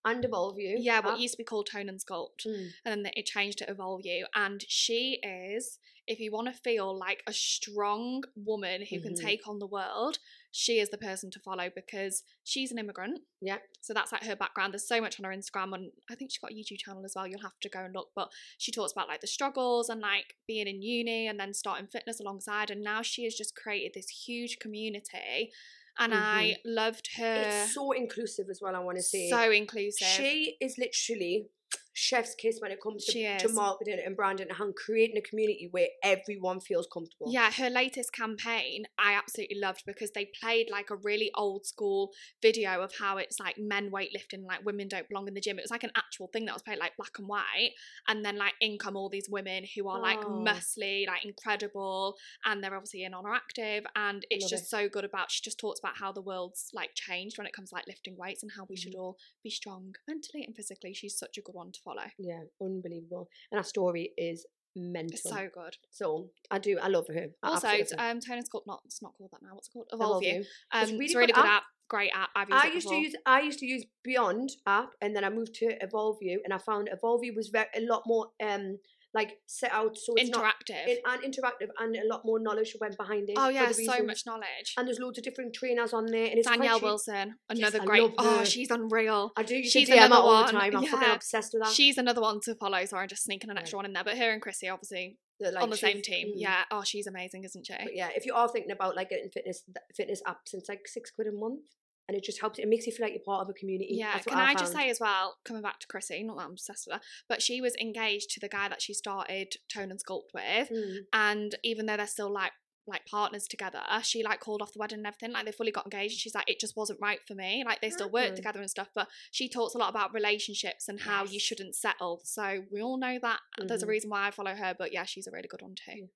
Speaker 1: And Evolve You.
Speaker 2: Yeah, what
Speaker 1: app.
Speaker 2: used to be called Tone and Sculpt.
Speaker 1: Mm.
Speaker 2: And then it changed to Evolve You. And she is, if you want to feel like a strong woman who
Speaker 1: Mm-hmm.
Speaker 2: can take on the world, she is the person to follow because she's an immigrant.
Speaker 1: Yeah.
Speaker 2: So that's like her background. There's so much on her Instagram, and I think she's got a YouTube channel as well. You'll have to go and look. But she talks about like the struggles and like being in uni and then starting fitness alongside. And now she has just created this huge community. And
Speaker 1: Mm-hmm.
Speaker 2: I loved her.
Speaker 1: It's so inclusive as well, I want to say.
Speaker 2: So inclusive.
Speaker 1: She is literally chef's kiss when it comes
Speaker 2: She
Speaker 1: to,
Speaker 2: is.
Speaker 1: to marketing and branding and creating a community where everyone feels comfortable.
Speaker 2: Yeah, her latest campaign I absolutely loved because they played like a really old school video of how it's like men weightlifting, like women don't belong in the gym. It was like an actual thing that was played like black and white, and then like in come all these women who are like
Speaker 1: Oh.
Speaker 2: muscly, like incredible, and they're obviously in Honor Active, and it's
Speaker 1: Love
Speaker 2: just
Speaker 1: it.
Speaker 2: so good about, she just talks about how the world's like changed when it comes to like lifting weights and how we should
Speaker 1: Mhm.
Speaker 2: all be strong mentally and physically. She's such a good one to follow.
Speaker 1: Yeah, unbelievable. And her story is mental.
Speaker 2: It's so good.
Speaker 1: So I do, I love her. I
Speaker 2: Also,
Speaker 1: absolutely-
Speaker 2: um, Tone and Sculpt, not it's not called that now. What's it called? Evolve,
Speaker 1: Evolve
Speaker 2: You.
Speaker 1: You.
Speaker 2: Um,
Speaker 1: It's
Speaker 2: it's
Speaker 1: a
Speaker 2: a
Speaker 1: really
Speaker 2: really
Speaker 1: good
Speaker 2: good
Speaker 1: app.
Speaker 2: app. Great app. I've used
Speaker 1: I
Speaker 2: it
Speaker 1: used
Speaker 2: before.
Speaker 1: to use I used to use Beyond app, and then I moved to Evolve You, and I found Evolve You was very a lot more um like set out, so it's
Speaker 2: Interactive.
Speaker 1: not it, and interactive, and a lot more knowledge went behind it.
Speaker 2: oh
Speaker 1: for
Speaker 2: yeah,
Speaker 1: the
Speaker 2: so
Speaker 1: reasons.
Speaker 2: much knowledge.
Speaker 1: And there's loads of different trainers on there, and it's quite
Speaker 2: Danielle
Speaker 1: cheap.
Speaker 2: Wilson, another
Speaker 1: I
Speaker 2: great.
Speaker 1: love
Speaker 2: Oh,
Speaker 1: her.
Speaker 2: she's unreal.
Speaker 1: I do. Use
Speaker 2: She's
Speaker 1: she's D M her
Speaker 2: another
Speaker 1: all
Speaker 2: one,
Speaker 1: the time. I'm fucking
Speaker 2: yeah.
Speaker 1: obsessed with that.
Speaker 2: She's another one to follow. Sorry, I'm just sneaking an
Speaker 1: Yeah.
Speaker 2: extra one in there. But her and Chrissy, obviously,
Speaker 1: That, like,
Speaker 2: on the same
Speaker 1: she's-
Speaker 2: team.
Speaker 1: mm.
Speaker 2: Yeah. Oh, she's amazing, isn't she?
Speaker 1: But yeah, if you are thinking about like getting fitness fitness apps, it's like six quid a month, and it just helps. It makes you feel like you're part of a community.
Speaker 2: Yeah,
Speaker 1: That's what
Speaker 2: can I,
Speaker 1: I
Speaker 2: just
Speaker 1: found.
Speaker 2: say as well, coming back to Chrissy, not that I'm obsessed with her, but she was engaged to the guy that she started Tone and Sculpt with,
Speaker 1: Mm.
Speaker 2: and even though they're still like like partners together, she like called off the wedding and everything, like they fully got engaged, and she's like, it just wasn't right for me, like they still work
Speaker 1: Mm.
Speaker 2: together and stuff, but she talks a lot about relationships and how you
Speaker 1: Yes.
Speaker 2: shouldn't settle, so we all know that. There's a
Speaker 1: Mhm.
Speaker 2: reason why I follow her, but yeah, she's a really good one too.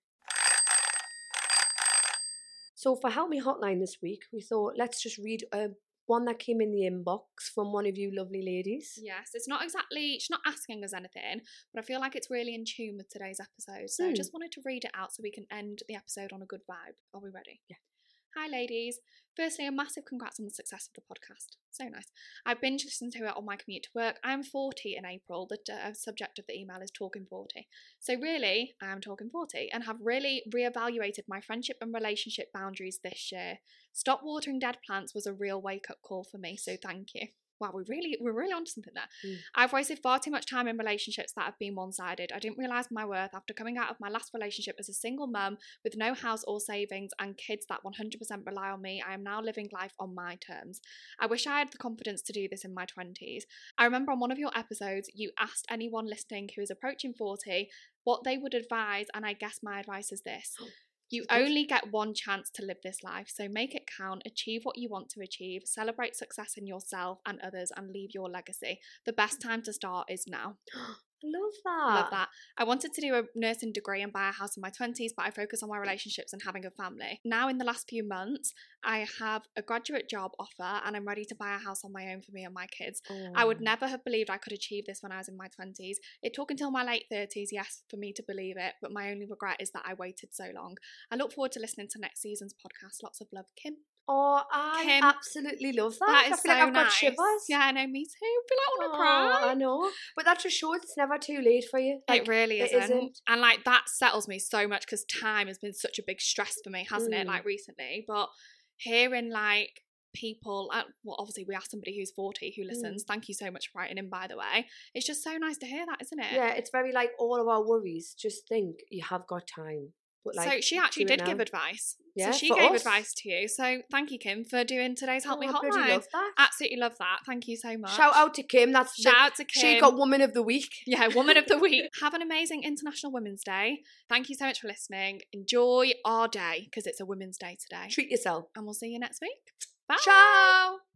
Speaker 1: So for Help Me Hotline this week, we thought let's just read uh, one that came in the inbox from one of you lovely ladies.
Speaker 2: Yes, it's not exactly, she's not asking us anything, but I feel like it's really in tune with today's episode. So I
Speaker 1: Hmm.
Speaker 2: just wanted to read it out so we can end the episode on a good vibe. Are we ready?
Speaker 1: Yeah.
Speaker 2: Hi, ladies. Firstly, a massive congrats on the success of the podcast. So nice. I've binge listened to it on my commute to work. I am forty in April. The uh, subject of the email is talking forty. So really, I am talking forty and have really reevaluated my friendship and relationship boundaries this year. Stop watering dead plants was a real wake-up call for me, so thank you. Wow, we really, we're really onto something there.
Speaker 1: Mm.
Speaker 2: I've wasted far too much time in relationships that have been one-sided. I didn't realise my worth after coming out of my last relationship as a single mum with no house or savings and kids that one hundred percent rely on me. I am now living life on my terms. I wish I had the confidence to do this in my twenties. I remember on one of your episodes, you asked anyone listening who is approaching forty what they would advise, and I guess my advice is this. You
Speaker 1: Good.
Speaker 2: only get one chance to live this life, so make it count, achieve what you want to achieve, celebrate success in yourself and others, and leave your legacy. The best time to start is now.
Speaker 1: Love that.
Speaker 2: Love that. I wanted to do a nursing degree and buy a house in my twenties, but I focus on my relationships and having a family. Now, in the last few months, I have a graduate job offer and I'm ready to buy a house on my own for me and my kids. I would
Speaker 1: Oh.
Speaker 2: never have believed I could achieve this when I was in my twenties. It took until my late thirties, yes, for me to believe it, but my only regret is that I waited so long. I look forward to listening to next season's podcast. Lots of love, Kim.
Speaker 1: Oh, I
Speaker 2: Kim,
Speaker 1: absolutely love that.
Speaker 2: That
Speaker 1: I
Speaker 2: is
Speaker 1: feel
Speaker 2: so
Speaker 1: like I've got
Speaker 2: nice.
Speaker 1: shivers.
Speaker 2: Yeah, I know, me too. I feel like I want to
Speaker 1: Oh,
Speaker 2: cry.
Speaker 1: I know. But that just shows it's never too late for you. Like,
Speaker 2: it really
Speaker 1: it
Speaker 2: isn't.
Speaker 1: isn't.
Speaker 2: And like that settles me so much because time has been such a big stress for me, hasn't it?
Speaker 1: Mm.
Speaker 2: Like recently. But hearing like people, uh, well, obviously we asked somebody who's forty who listens. Thank you so much for writing in, by the way. It's just so nice to hear that, isn't it?
Speaker 1: Yeah, it's very like all of our worries. Just think you have got time. But like,
Speaker 2: so she actually
Speaker 1: do it
Speaker 2: did give
Speaker 1: now.
Speaker 2: advice.
Speaker 1: Yeah,
Speaker 2: so she
Speaker 1: for
Speaker 2: gave
Speaker 1: us.
Speaker 2: advice to you. So thank you, Kim, for doing today's Help Me
Speaker 1: Oh, I bloody
Speaker 2: Hotline.
Speaker 1: love that.
Speaker 2: Absolutely love that. Thank you so much.
Speaker 1: Shout out to Kim. That's
Speaker 2: Shout
Speaker 1: the,
Speaker 2: out to Kim.
Speaker 1: She got Woman of the Week.
Speaker 2: Yeah, Woman of the Week. Have an amazing International Women's Day. Thank you so much for listening. Enjoy our day because it's a Women's Day today.
Speaker 1: Treat yourself.
Speaker 2: And we'll see you next week. Bye.
Speaker 1: Ciao.